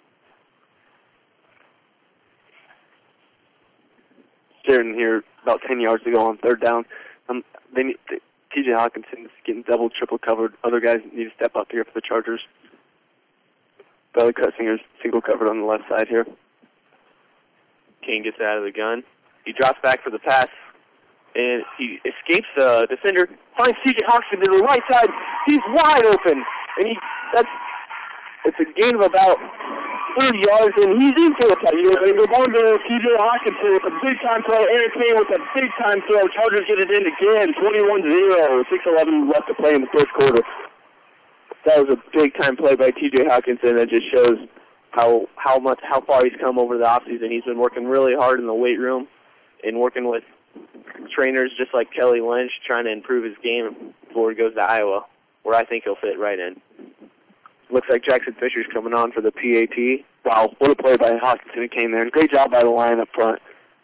Sheridan here about 10 yards to go on 3rd down. T.J. Hawkinson is getting double, triple covered. Other guys need to step up here for the Chargers. Belly Cutsinger's single covered on the left side here. Kane gets out of the gun. He drops back for the pass, and he escapes the defender, finds T.J. Hawkinson to the right side. He's wide open, and it's a gain of about 30 yards, and he's into a touchdown. They go on to T.J. Hawkinson with a big-time throw. Aaron Kane with a big-time throw. Chargers get it in again, 21-0. 6:11 left to play in the 1st quarter. That was a big-time play by T.J. Hawkinson. That just shows how far he's come over the offseason. He's been working really hard in the weight room and working with trainers just like Kelly Lynch, trying to improve his game before he goes to Iowa, where I think he'll fit right in. Looks like Jackson Fisher's coming on for the PAT. Wow, what a play by Hawkinson. It came there. And great job by the line up front.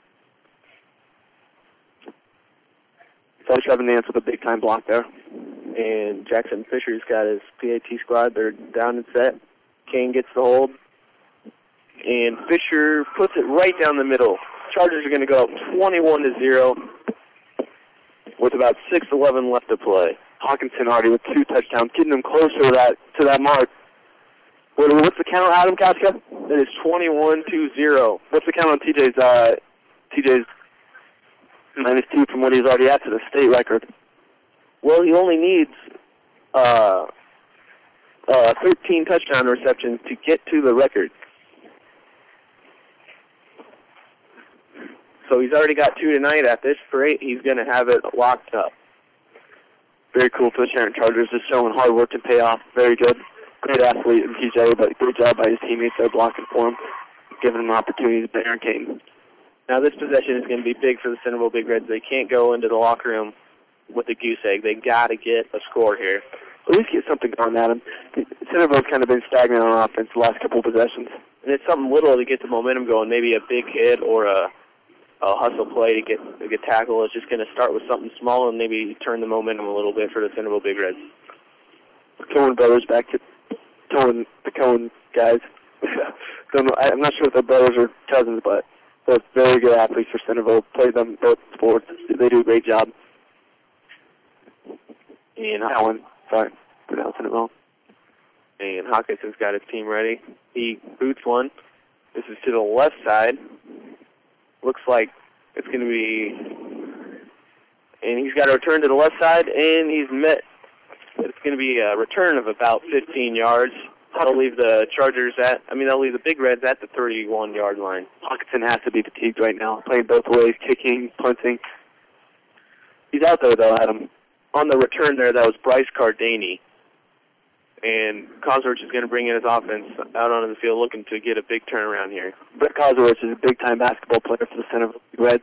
Coach Evan Nance with a big-time block there. And Jackson Fisher's got his PAT squad. They're down and set. Kane gets the hold. And Fisher puts it right down the middle. Chargers are going to go up 21-0 with about 6:11 left to play. Hawkinson already with 2 touchdowns, getting them closer to that mark. What's the count, Adam Kaska? It is 21-0. What's the count on TJ's -2 from what he's already at to the state record? Well, he only needs 13 touchdown receptions to get to the record. So he's already got 2 tonight. At this rate, he's going to have it locked up. Very cool for the Sheridan Chargers, just showing hard work and payoff. Very good. Great athlete in TJ, but great job by his teammates there blocking for him, giving him opportunities to Aaron Caton. Now this possession is going to be big for the Centerville Big Reds. They can't go into the locker room with a goose egg. They got to get a score here. At least get something going at him. Centerville's kind of been stagnant on offense the last couple of possessions. And it's something little to get the momentum going, maybe a big hit or a hustle play to get tackle. It's just going to start with something small and maybe turn the momentum a little bit for the Centerville Big Reds. Cohen brothers back to the Cohen guys. I'm not sure if they're brothers or cousins, but both very good athletes for Centerville. Play them both sports. They do a great job. And Cohen, sorry, pronouncing it wrong. And Hawkinson's got his team ready. He boots one. This is to the left side. Looks like it's going to be, and he's got to return to the left side, and he's met. It's going to be a return of about 15 yards. They'll leave the Chargers they'll leave the Big Reds at the 31-yard line. Hawkinson has to be fatigued right now, playing both ways, kicking, punting. He's out there, though, Adam. On the return there, that was Bryce Cardani. And Kosowicz is going to bring in his offense out onto the field looking to get a big turnaround here. Brett Kosowicz is a big-time basketball player for the Centerville Reds,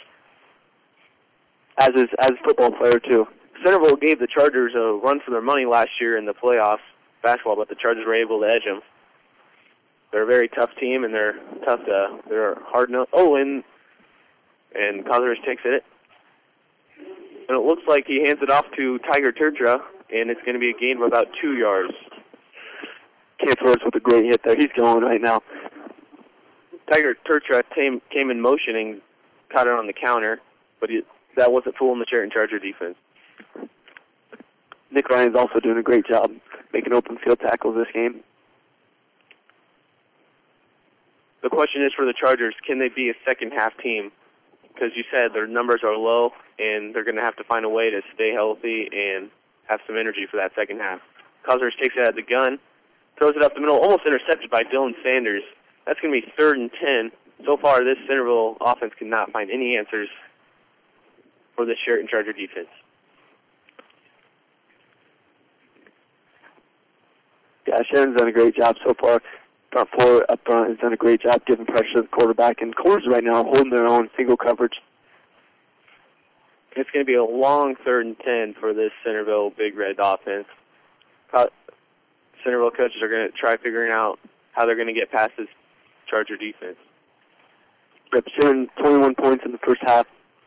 as a football player, too. Centerville gave the Chargers a run for their money last year in the playoffs basketball, but the Chargers were able to edge them. They're a very tough team, and they're hard-nosed. Oh, and Kosowicz takes it. And it looks like he hands it off to Tiger Turtra, and it's going to be a gain of about 2 yards. Cantor's with a great hit there. He's going right now. Tiger Turtra came in motion and caught it on the counter, but that wasn't fooling the Sheridan Charger defense. Nick Ryan's also doing a great job making open field tackles this game. The question is for the Chargers, can they be a second-half team? Because you said their numbers are low, and they're going to have to find a way to stay healthy and have some energy for that second half. Kosowicz takes it out of the gun, throws it up the middle, almost intercepted by Dylan Sanders. That's going to be 3rd and 10. So far, this Centerville offense cannot find any answers for the Sheridan Charger defense. Yeah, Sheridan's done a great job so far. Front four up front has done a great job giving pressure to the quarterback, and corners right now holding their own single coverage. It's going to be a long 3rd and 10 for this Centerville Big Red offense. Centerville coaches are going to try figuring out how they're going to get past this Charger defense. Yep, Sheridan 21 points in the first half,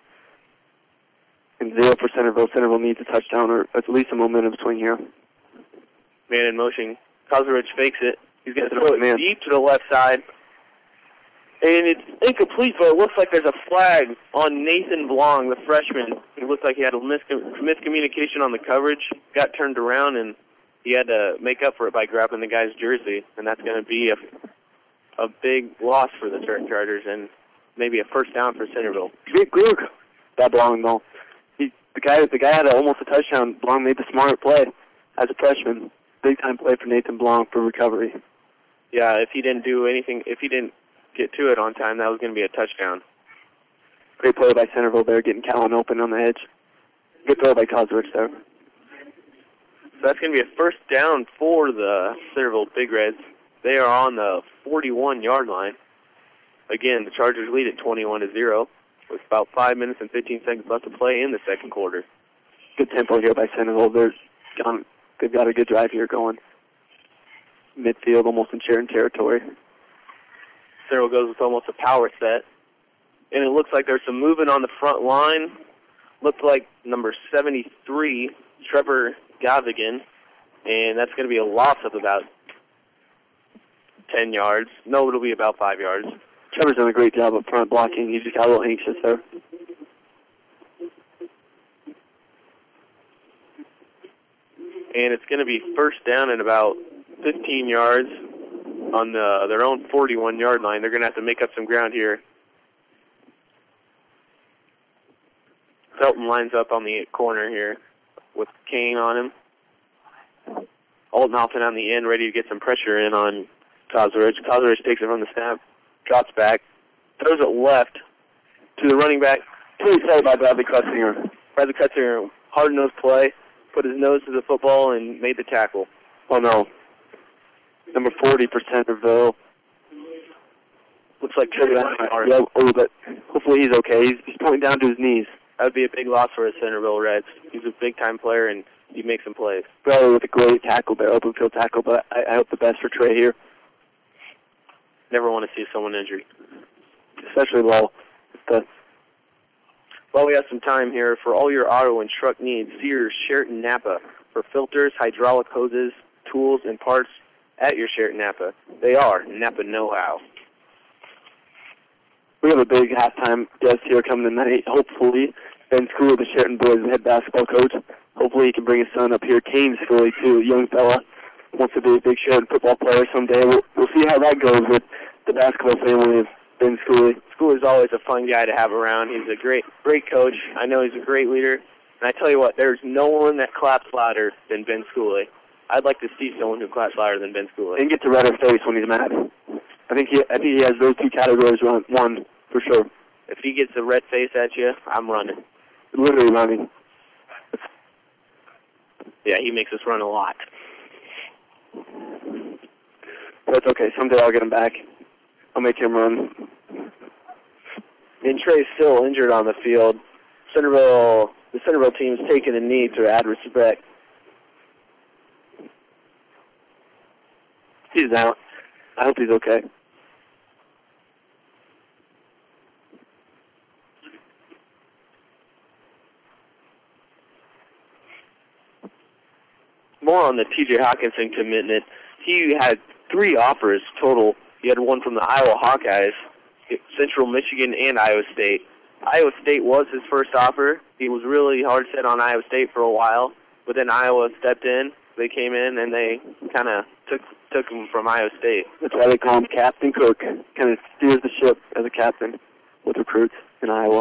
and 0 for Centerville. Centerville needs a touchdown or at least a momentum swing here. Man in motion. Kosowicz fakes it. He's going to throw it deep to the left side. And it's incomplete, but it looks like there's a flag on Nathan Blong, the freshman. It looked like he had a miscommunication on the coverage, got turned around, and he had to make up for it by grabbing the guy's jersey. And that's going to be a big loss for the Sheridan Chargers and maybe a first down for Centerville. Big Glug, that Blong, though. The guy had almost a touchdown. Blong made the smart play as a freshman. Big-time play for Nathan Blong for recovery. Yeah, if he didn't do anything, if he didn't get to it on time, that was going to be a touchdown. Great play by Centerville there, getting Callan open on the edge. Good throw by Kosowicz there. So that's going to be a first down for the Centerville Big Reds. They are on the 41-yard line. Again, the Chargers lead at 21-0 with about 5 minutes and 15 seconds left to play in the second quarter. Good tempo here by Centerville. They've got a good drive here going. Midfield, almost in Sheridan territory. Centerville goes with almost a power set. And it looks like there's some movement on the front line. Looks like number 73, Trevor Gavigan. And that's going to be a loss of about 10 yards. No, it'll be about 5 yards. Trevor's done a great job up front blocking. He just got a little anxious there. And it's going to be first down and about 15 yards on their own 41-yard line. They're going to have to make up some ground here. Felton lines up on the corner here with Kane on him. Altenhofen on the end, ready to get some pressure in on Kozarich. Kozarich takes it from the snap, drops back, throws it left to the running back. Pretty excited by Bradley Kutzinger. Bradley Kutzinger, hard-nosed play, put his nose to the football and made the tackle. Oh, no. Number 40 for Centerville. Looks like Trey Reinhardt. Yeah, a little bit. Hopefully he's okay. He's pointing down to his knees. That would be a big loss for the Centerville Reds. He's a big-time player, and he makes some plays. Bradley with a great tackle there, open field tackle, but I hope the best for Trey here. Never want to see someone injured. Especially low. Well, we have some time here for all your auto and truck needs. Sears, Sheraton, Napa. For filters, hydraulic hoses, tools, and parts at your Sheraton Napa. They are Napa Know-How. We have a big halftime guest here coming tonight. Hopefully, Ben Schooley, the Sheraton boys' head basketball coach. Hopefully he can bring his son up here. Kane Schooley, too, a young fella. Wants to be a big Sheraton football player someday. We'll see how that goes with the basketball family of Ben Schooley. Schooley's always a fun guy to have around. He's a great coach. I know he's a great leader. And I tell you what, there's no one that claps louder than Ben Schooley. I'd like to see someone who claps louder than Ben Schooley. And gets a redder face when he's mad. I think he has those two categories won for sure. If he gets a red face at you, I'm running. Literally running. Yeah, he makes us run a lot. That's okay. Someday I'll get him back. I'll make him run. And Trey's still injured on the field. The Centerville team's taking a knee to add respect. He's out. I hope he's okay. More on the T.J. Hawkinson commitment. He had 3 offers total. He had one from the Iowa Hawkeyes, Central Michigan, and Iowa State. Iowa State was his first offer. He was really hard set on Iowa State for a while, but then Iowa stepped in. They came in, and they kind of took him from Iowa State. That's why they call him Captain Cook. Kind of steers the ship as a captain with recruits in Iowa.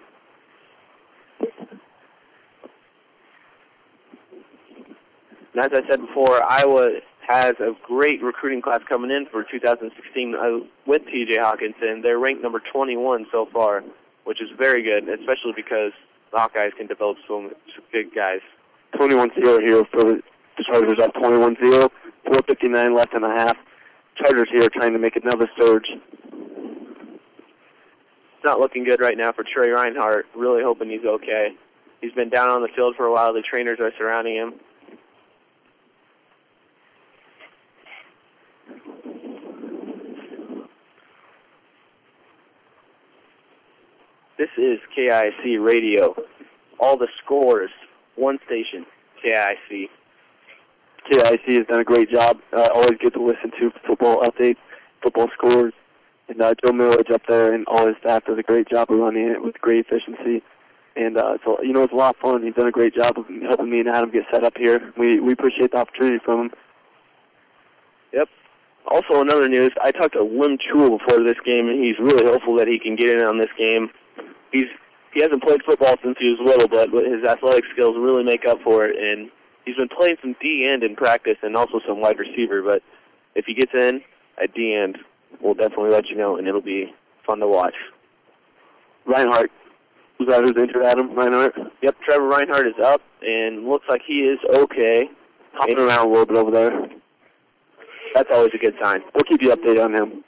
And as I said before, Iowa has a great recruiting class coming in for 2016 with T.J. Hawkinson. They're ranked number 21 so far, which is very good, especially because the Hawkeyes can develop some good guys. 21-0 here for the Chargers, up 21-0, 4:59 left in the half. Chargers here trying to make another surge. It's not looking good right now for Trey Reinhardt. Really hoping he's okay. He's been down on the field for a while. The trainers are surrounding him. This is KIC Radio. All the scores, one station, KIC. KIC has done a great job. Always good to listen to football updates, football scores. And Joe Millage up there and all his staff does a great job of running it with great efficiency. And, so, it's a lot of fun. He's done a great job of helping me and Adam get set up here. We appreciate the opportunity from him. Yep. Also, another news, I talked to Lim Chul before this game, and he's really hopeful that he can get in on this game. He hasn't played football since he was little, but his athletic skills really make up for it, and he's been playing some D-end in practice and also some wide receiver, but if he gets in at D-end, we'll definitely let you know, and it'll be fun to watch. Reinhardt. Was that who's injured, Adam? Reinhardt? Yep, Trevor Reinhardt is up, and looks like he is okay. Hopping around a little bit over there. That's always a good sign. We'll keep you updated on him.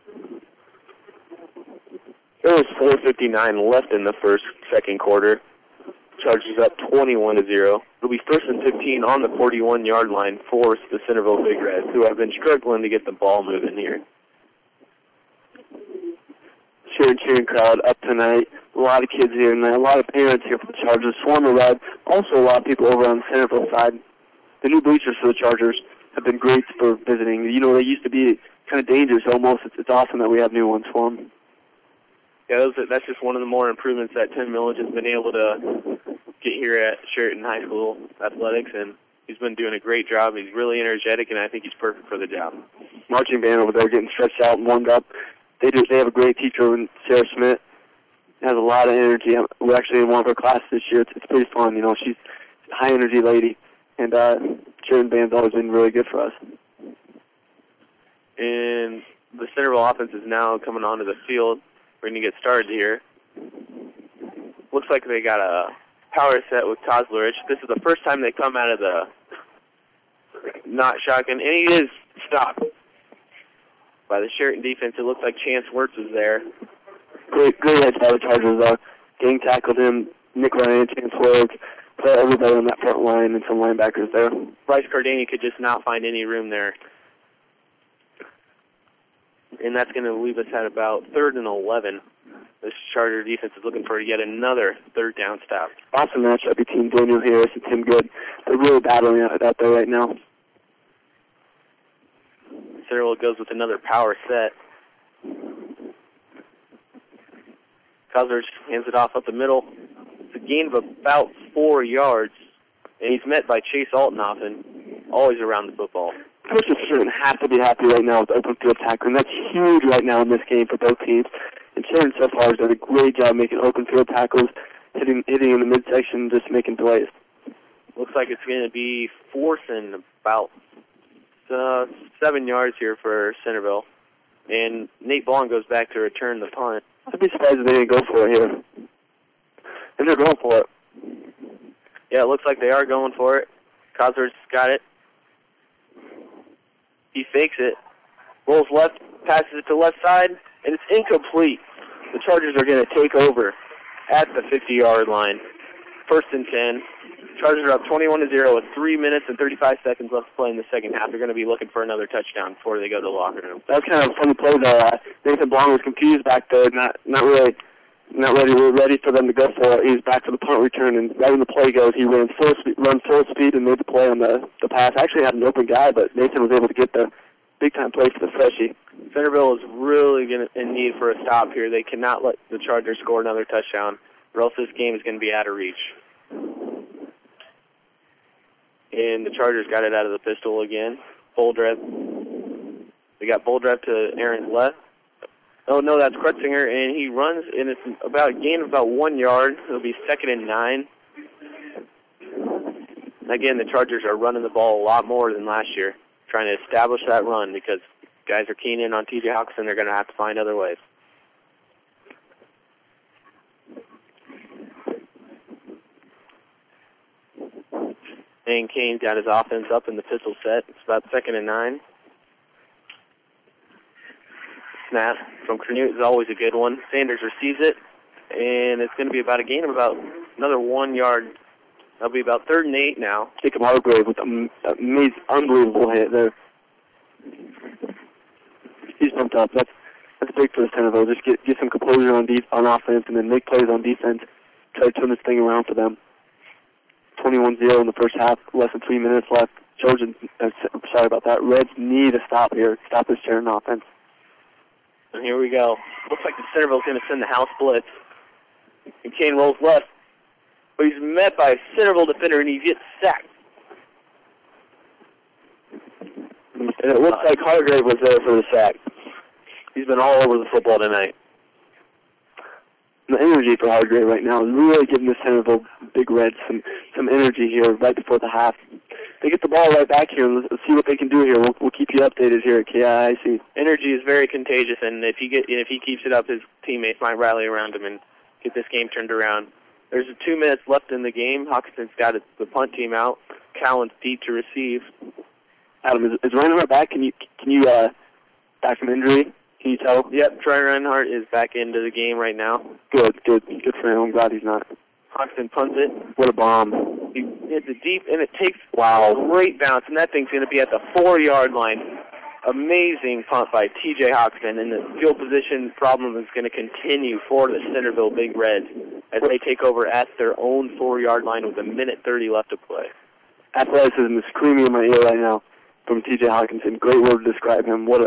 There was 4:59 left in the second quarter. Chargers up 21-0. It'll be 1st and 15 on the 41-yard line for the Centerville Big Reds, who have been struggling to get the ball moving here. Cheering crowd up tonight. A lot of kids here tonight. A lot of parents here for the Chargers. Swarm around. Also a lot of people over on the Centerville side. The new bleachers for the Chargers have been great for visiting. They used to be kind of dangerous almost. It's awesome that we have new ones for him. Yeah, that's just one of the more improvements that Tim Millage has been able to get here at Sheraton High School Athletics, and he's been doing a great job. He's really energetic, and I think he's perfect for the job. Marching band over there getting stretched out and warmed up. They have a great teacher, Sarah Schmidt. Has a lot of energy. We're actually in one of her classes this year. It's pretty fun. You know, she's a high energy lady, and Sheraton band's always been really good for us. And the Centerville offense is now coming onto the field. We're going to get started here. Looks like they got a power set with Kozlerich. This is the first time they come out of the not shotgun, and he is stopped by the Sheraton defense. It looks like Chance Wirtz was there. Great hits by the Chargers. Gang tackled him. Nick Ryan, Chance Wirtz, put everybody on that front line, and some linebackers there. Bryce Cardani could just not find any room there. And that's going to leave us at about 3rd and 11. This Charger defense is looking for yet another third down stop. Awesome matchup between Daniel Harris and Tim Good. They're really battling out there right now. Centerville goes with another power set. Kozlerich hands it off up the middle. It's a gain of about 4 yards, and he's met by Chase Altenhofen, always around the football. Coaches Sheraton have to be happy right now with open field tackling. That's huge right now in this game for both teams. And Sheraton so far has done a great job making open field tackles, hitting in the midsection, just making plays. Looks like it's going to be 4th and about 7 yards here for Centerville. And Nate Vaughn goes back to return the punt. I'd be surprised if they didn't go for it here. And they're going for it. Yeah, it looks like they are going for it. Kozler's got it. He fakes it. Rolls left, passes it to left side, and it's incomplete. The Chargers are going to take over at the 50-yard line. 1st and 10. Chargers are up 21-0 with 3 minutes and 35 seconds left to play in the second half. They're going to be looking for another touchdown before they go to the locker room. That was kind of a funny play though. Nathan Blong was confused back there, not ready for them to go for it. He was back to the punt return, and right when the play goes, he ran full speed and made the play on the pass. Actually had an open guy, but Nathan was able to get the big-time play for the freshie. Centerville is really in need for a stop here. They cannot let the Chargers score another touchdown, or else this game is going to be out of reach. And the Chargers got it out of the pistol again. Boldrev. We got Boldrev to Aaron's left. Oh, no, that's Krutzinger, and he runs, and it's about a gain of about 1 yard. It'll be 2nd and 9. Again, the Chargers are running the ball a lot more than last year, trying to establish that run because guys are keying in on T.J. Hawkinson. They're going to have to find other ways. And Kane's got his offense up in the pistol set. It's about 2nd and 9. Snap from Canute is always a good one. Sanders receives it, and it's going to be about a gain of about another 1 yard. That'll be about 3rd and 8 now. Jacob Hargrave with an amazing, unbelievable hit there. He's pumped up. That's big for the Centerville. Just get some composure on offense and then make plays on defense. Try to turn this thing around for them. 21-0 in the first half, less than 3 minutes left. Trojans, sorry about that. Reds need a stop here. Stop this Sheraton offense. And here we go. Looks like the Centerville's going to send the house blitz. And Kane rolls left. But he's met by a Centerville defender, and he gets sacked. And it looks like Hargrave was there for the sack. He's been all over the football tonight. The energy for Hargrave right now is really giving the Centerville Big Reds some energy here right before the half. They get the ball right back here, and let's see what they can do here. We'll keep you updated here at KIIC. Energy is very contagious, and if he keeps it up, his teammates might rally around him and get this game turned around. There's 2 minutes left in the game. Hawkinson's got the punt team out. Cowan's deep to receive. Adam, is Reinhardt back? Can you back from injury? Can you tell? Yep, Troy Reinhardt is back into the game right now. Good for him. I'm glad he's not. Hawkinson punts it. What a bomb. He hits it deep, and it takes a great bounce, and that thing's going to be at the 4-yard line. Amazing punt by T.J. Hawkinson, and the field position problem is going to continue for the Centerville Big Reds as they take over at their own 4-yard line with 1:30 left to play. Athleticism is screaming in my ear right now from T.J. Hawkinson. Great word to describe him. What a punt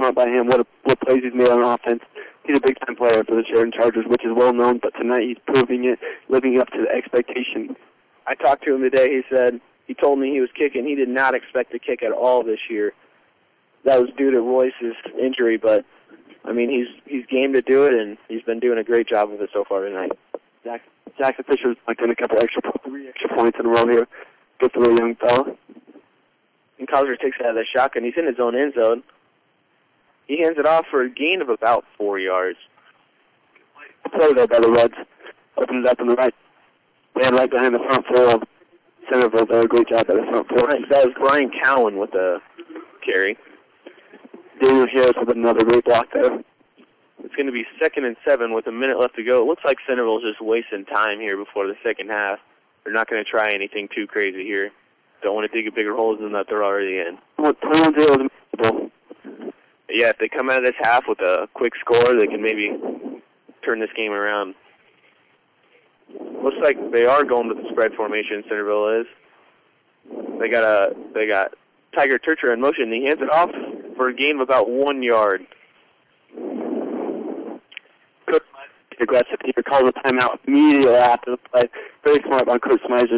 smart by him. What plays he's made on offense. He's a big-time player for the Sheridan Chargers, which is well-known, but tonight he's proving it, living up to the expectation. I talked to him today. He told me he was kicking. He did not expect to kick at all this year. That was due to Royce's injury, but, I mean, he's game to do it, and he's been doing a great job of it so far tonight. Jackson Fisher's like in a couple three extra points in a row here. Good for the young fella. And Cosler takes it out of the shotgun. He's in his own end zone. He hands it off for a gain of about 4 yards. Play there by the Reds. Opens up on the right. Man right behind the front four of Centerville. Did a great job at the front four. That was Brian Cowan with the carry. Daniel Harris with another great block there. It's going to be 2nd and 7 with a minute left to go. It looks like Centerville's just wasting time here before the second half. They're not going to try anything too crazy here. Don't want to dig a bigger hole than that they're already in. 21-0 is manageable. Yeah, if they come out of this half with a quick score, they can maybe turn this game around. Looks like they are going with the spread formation, Centerville is. They got Tiger Turcher in motion. He hands it off for a gain of about 1 yard. Cook aggressive here, calls a timeout immediately after the play. Very smart by Kurt Smizers.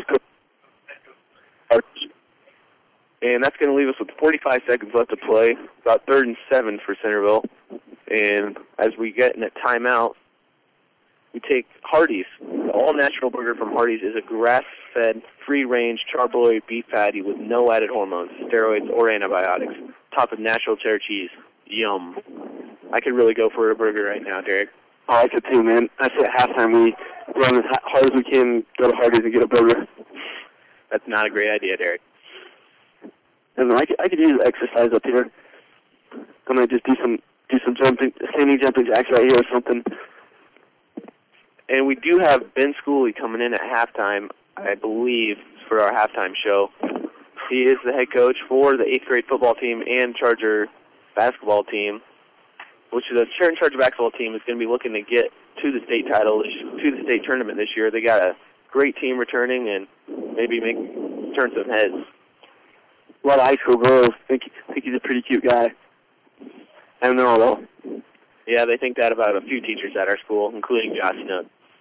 And that's going to leave us with 45 seconds left to play. About 3rd and 7 for Centerville. And as we get in a timeout, we take Hardee's. The all-natural burger from Hardee's is a grass-fed, free-range, charbroiled beef patty with no added hormones, steroids, or antibiotics, topped with natural cheddar cheese. Yum. I could really go for a burger right now, Derek. Oh, I could too, man. I say at halftime we run as hard as we can, go to Hardee's and get a burger. That's not a great idea, Derek. And I could use exercise up here. I'm gonna just do some standing jumping jacks right here or something. And we do have Ben Schooley coming in at halftime, I believe, for our halftime show. He is the head coach for the 8th grade football team and Charger basketball team, which is the Sheridan Charger basketball team is going to be looking to get to the state title, to the state tournament this year. They got a great team returning and maybe turn some heads. A lot of high school girls think he's a pretty cute guy. I don't know, though. Yeah, they think that about a few teachers at our school, including Josh Snook.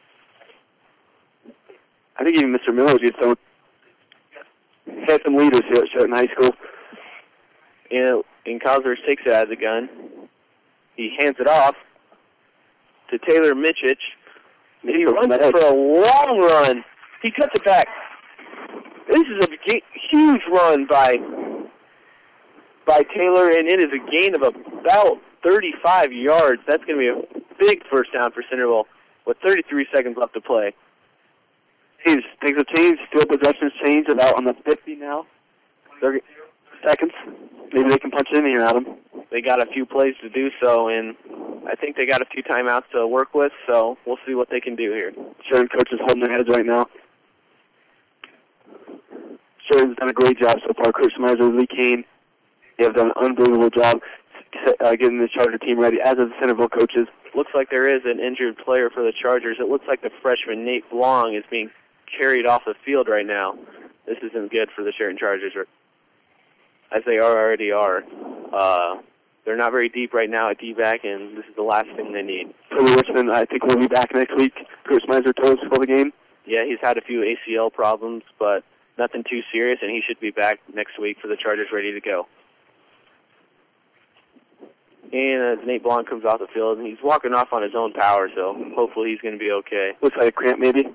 I think even Mr. Miller gets some had some leaders here at Sheridan High School. And Cosler takes it as a gun. He hands it off to Taylor Mitchich. He runs for a long run. He cuts it back. This is a huge run by Taylor, and it is a gain of about 35 yards. That's going to be a big first down for Centerville with 33 seconds left to play. Things have changed. Field possessions changed about on the 50 now. 30 seconds. Maybe they can punch it in here, Adam. They got a few plays to do so, and I think they got a few timeouts to work with, so we'll see what they can do here. Sheridan coach is holding their heads right now. Sheridan's done a great job so far. Kurt Smizer, Lee Kane, they have done an unbelievable job getting the Charger team ready, as have the Centerville coaches. Looks like there is an injured player for the Chargers. It looks like the freshman Nate Blong is being carried off the field right now. This isn't good for the Sheridan Chargers, as they already are. They're not very deep right now at D-back, and this is the last thing they need. Cody Richmond, I think, will be back next week. Kurt Smizer told us for the game. Yeah, he's had a few ACL problems, but nothing too serious, and he should be back next week for the Chargers ready to go. And as Nate Blong comes off the field, he's walking off on his own power, so hopefully he's going to be okay. Looks like a cramp, maybe.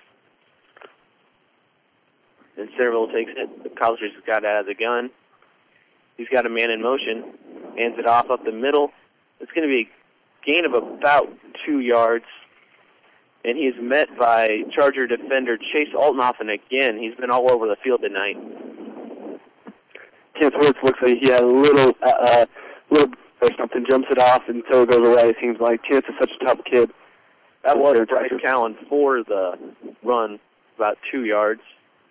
And Centerville takes it. The Cosler's got out of the gun. He's got a man in motion. Hands it off up the middle. It's going to be a gain of about 2 yards. And he's met by Charger defender Chase Altenhofen again. He's been all over the field tonight. Chance Woods looks like he had a little or something, jumps it off until it goes away, it seems like. Chance is such a tough kid. That was Bryce Cowan for the run, about 2 yards.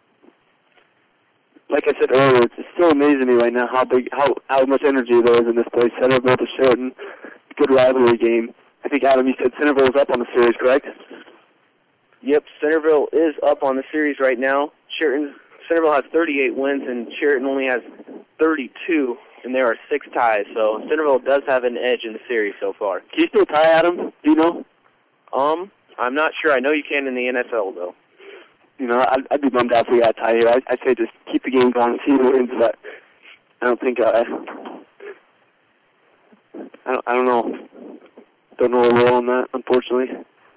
Like I said earlier, it's still amazing to me right now how much energy there is in this place. Centerville to Sheridan, good rivalry game. I think, Adam, you said Centerville is up on the series, correct? Yep, Centerville is up on the series right now. Centerville has 38 wins, and Sheridan only has 32. and there are 6 ties, so Centerville does have an edge in the series so far. Can you still tie at them? Do you know? I'm not sure. I know you can in the NFL, though. You know, I'd be bummed out if we got a tie here. I'd say just keep the game going, see who wins, but I don't think I don't know. Don't know a role on that, unfortunately.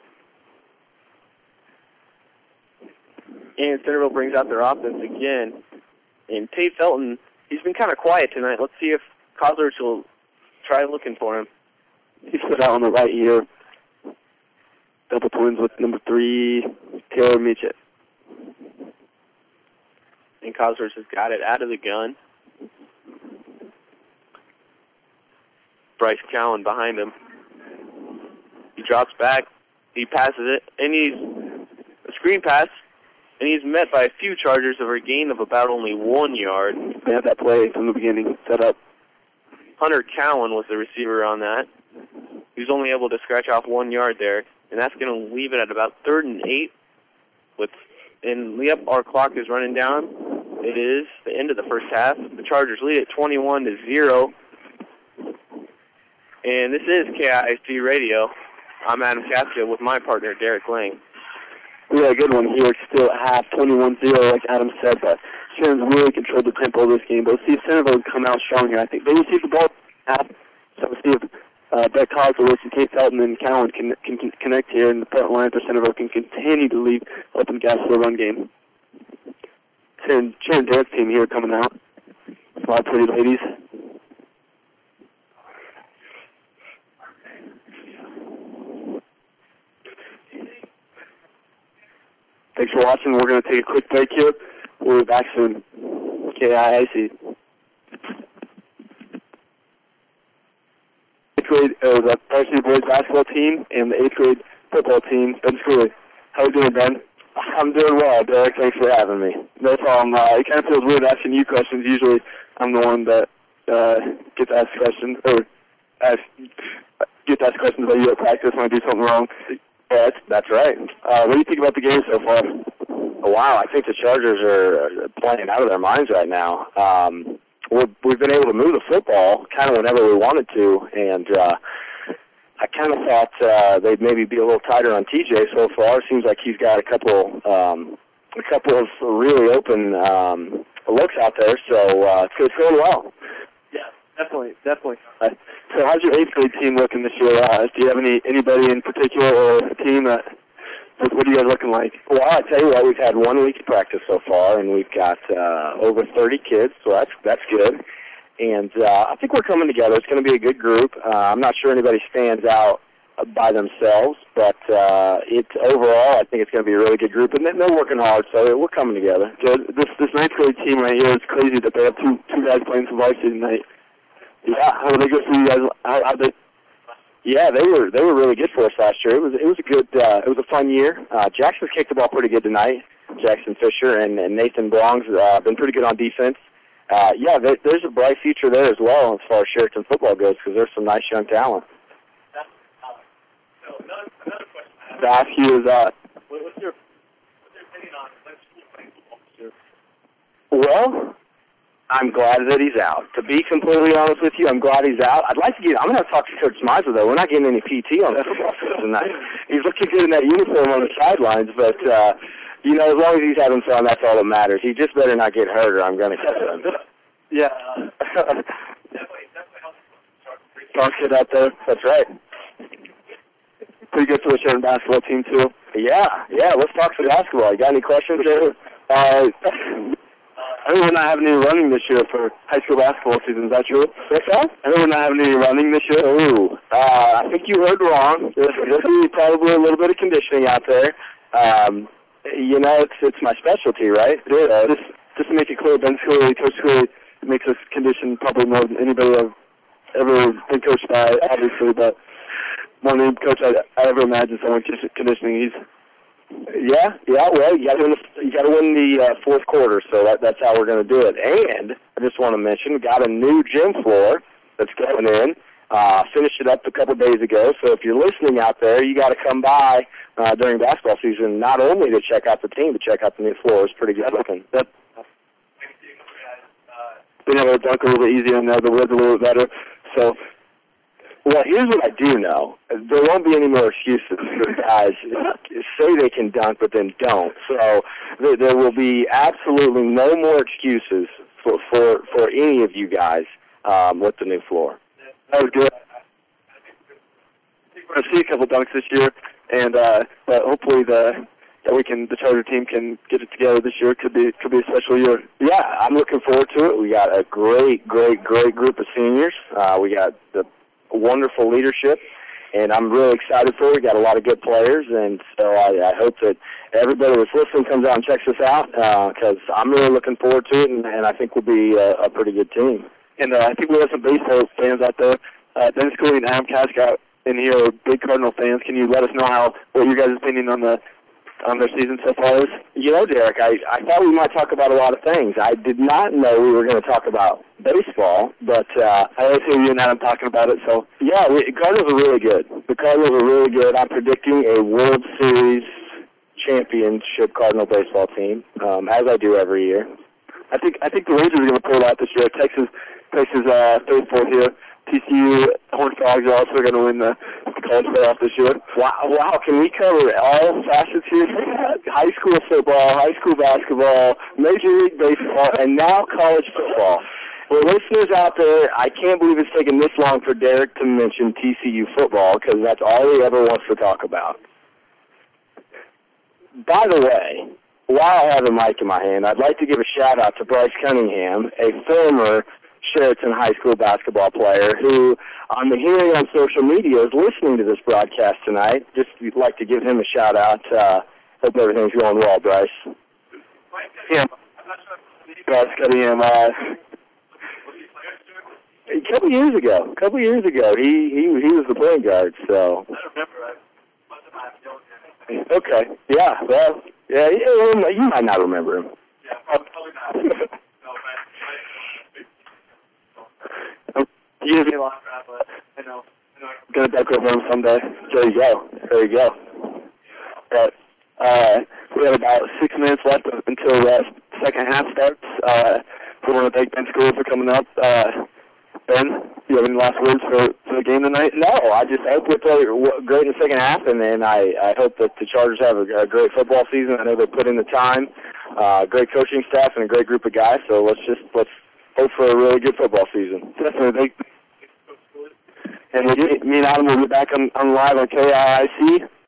And Centerville brings out their offense again. And Tate Felton, he's been kind of quiet tonight. Let's see if Coslerich will try looking for him. He's put out on the right here. Double twins with number 3, Taylor Mitchell. And Coslerich has got it out of the gun. Bryce Cowan behind him. He drops back. He passes it. And he's a screen pass. And he's met by a few Chargers of a gain of about only 1 yard. They had that play from the beginning set up. Hunter Cowan was the receiver on that. He was only able to scratch off 1 yard there. And that's going to leave it at about 3rd and 8. Yep, our clock is running down. It is the end of the first half. The Chargers lead at 21-0. And this is KISD Radio. I'm Adam Casca with my partner, Derek Lang. We had a good one here. It's still at half, 21-0, like Adam said, but Sharon's really controlled the tempo of this game. But let's see if Centerville can come out strong here. I think they received the ball half, so we'll see if Brett Coslerich and Tate Felton and Cowan can connect here, and the front line for Centerville can continue to leave open gas for the run game. Sharon dance team here coming out. A lot of pretty ladies. Thanks for watching. We're going to take a quick break here. We'll be back soon. KIIC. 8th grade the varsity boys basketball team and the 8th grade football team. Ben Schooley. How are you doing, Ben? I'm doing well, Derek. Thanks for having me. No problem. It kind of feels weird asking you questions. Usually I'm the one that gets asked questions, or gets asked questions about you at practice when I do something wrong. Yeah, that's right. What do you think about the game so far? Oh, wow, I think the Chargers are playing out of their minds right now. We've been able to move the football kind of whenever we wanted to, and I kind of thought they'd maybe be a little tighter on TJ so far. It seems like he's got a couple of really open looks out there, so it's going well. Yeah, definitely. So how's your 8th grade team looking this year? Do you have anybody in particular or a team that, what are you guys looking like? Well, I tell you what, we've had 1 week's practice so far, and we've got over 30 kids, so that's good. And I think we're coming together. It's going to be a good group. I'm not sure anybody stands out by themselves, but overall, I think it's going to be a really good group, and they're working hard, so we're coming together. Good. This 9th grade team right here is crazy that they have two guys playing some varsity tonight. Yeah, how did they go for you guys? Yeah, they were really good for us last year. It was a good, it was a fun year. Jackson's kicked the ball pretty good tonight. Jackson Fisher and Nathan Blong's been pretty good on defense. Yeah, there's a bright future there as well as far as Sheraton football goes because there's some nice young talent. So another question I have to ask you is, what's your opinion on when school playing football this year? Well, I'm glad that he's out. To be completely honest with you, I'm glad he's out. I'm going to have to talk to Coach Smizer, though. We're not getting any PT on the football field tonight. He's looking good in that uniform on the sidelines, but, as long as he's having fun, that's all that matters. He just better not get hurt or I'm going to cut him. Yeah. Definitely helps. Talk shit out there. That's right. Pretty good for the Sheraton basketball team, too. Yeah. Let's talk some basketball. You got any questions, David? I know we're not having any running this year for high school basketball season. Is that true? What's that? I know we're not having any running this year. Ooh, I think you heard wrong. There's probably a little bit of conditioning out there. It's my specialty, right? Just to make it clear, Ben Schooley, Coach Schooley, makes us condition probably more than anybody I've ever been coached by, obviously, but more than any coach I ever imagined someone conditioning. Yeah. Well, you got to win the fourth quarter, so that's how we're going to do it. And I just want to mention, we got a new gym floor that's going in. Finished it up a couple days ago. So if you're listening out there, you got to come by during basketball season, not only to check out the team, but check out the new floor. It's pretty good looking. being able to dunk a little bit easier and the words a little bit better. So, well, here's what I do know. There won't be any more excuses for guys say they can dunk but then don't. So there will be absolutely no more excuses for any of you guys with the new floor. That was good. We're going to see a couple dunks this year, and but hopefully the Charger team can get it together this year. Could be a special year. Yeah, I'm looking forward to it. We got a great group of seniors. We got the wonderful leadership, and I'm really excited for it. We got a lot of good players, and so I hope that everybody that's listening comes out and checks us out because I'm really looking forward to it, and I think we'll be a pretty good team. And I think we have some baseball fans out there. Dennis Cooley and Adam Cascott in here are big Cardinal fans. Can you let us know what your guys' opinion on their season so far is? You know, Derek, I thought we might talk about a lot of things. I did not know we were going to talk about baseball, but I always hear you and Adam talking about it. So yeah, Cardinals are really good. The Cardinals are really good. I'm predicting a World Series championship Cardinal baseball team, as I do every year. I think the Rangers are going to pull it out this year. Texas faithful here. TCU Horned Frogs are also going to win the college playoff this year. Wow, can we cover all facets here? High school football, high school basketball, Major League Baseball, and now college football. For listeners out there, I can't believe it's taken this long for Derek to mention TCU football because that's all he ever wants to talk about. By the way, while I have a mic in my hand, I'd like to give a shout-out to Bryce Cunningham, a former Sheraton High School basketball player who, I'm hearing on social media, is listening to this broadcast tonight. Just like to give him a shout-out. Hope everything's going well, Bryce. Yeah. Bryce Cunningham. A couple years ago, he was the point guard. So. I don't remember. Okay. Yeah. Well. Yeah. You might not remember him. Yeah. Probably not. You give me a lot of but I know. I'm going to dunk over him someday. There you go. But we have about 6 minutes left until the second half starts. We want to thank Ben School for coming up. Ben, do you have any last words for the game tonight? No, I just hope we play great in the second half, and then I hope that the Chargers have a great football season. I know they put in the time, great coaching staff, and a great group of guys. So let's hope for a really good football season. Definitely. And me and Adam will be back on live on KIIC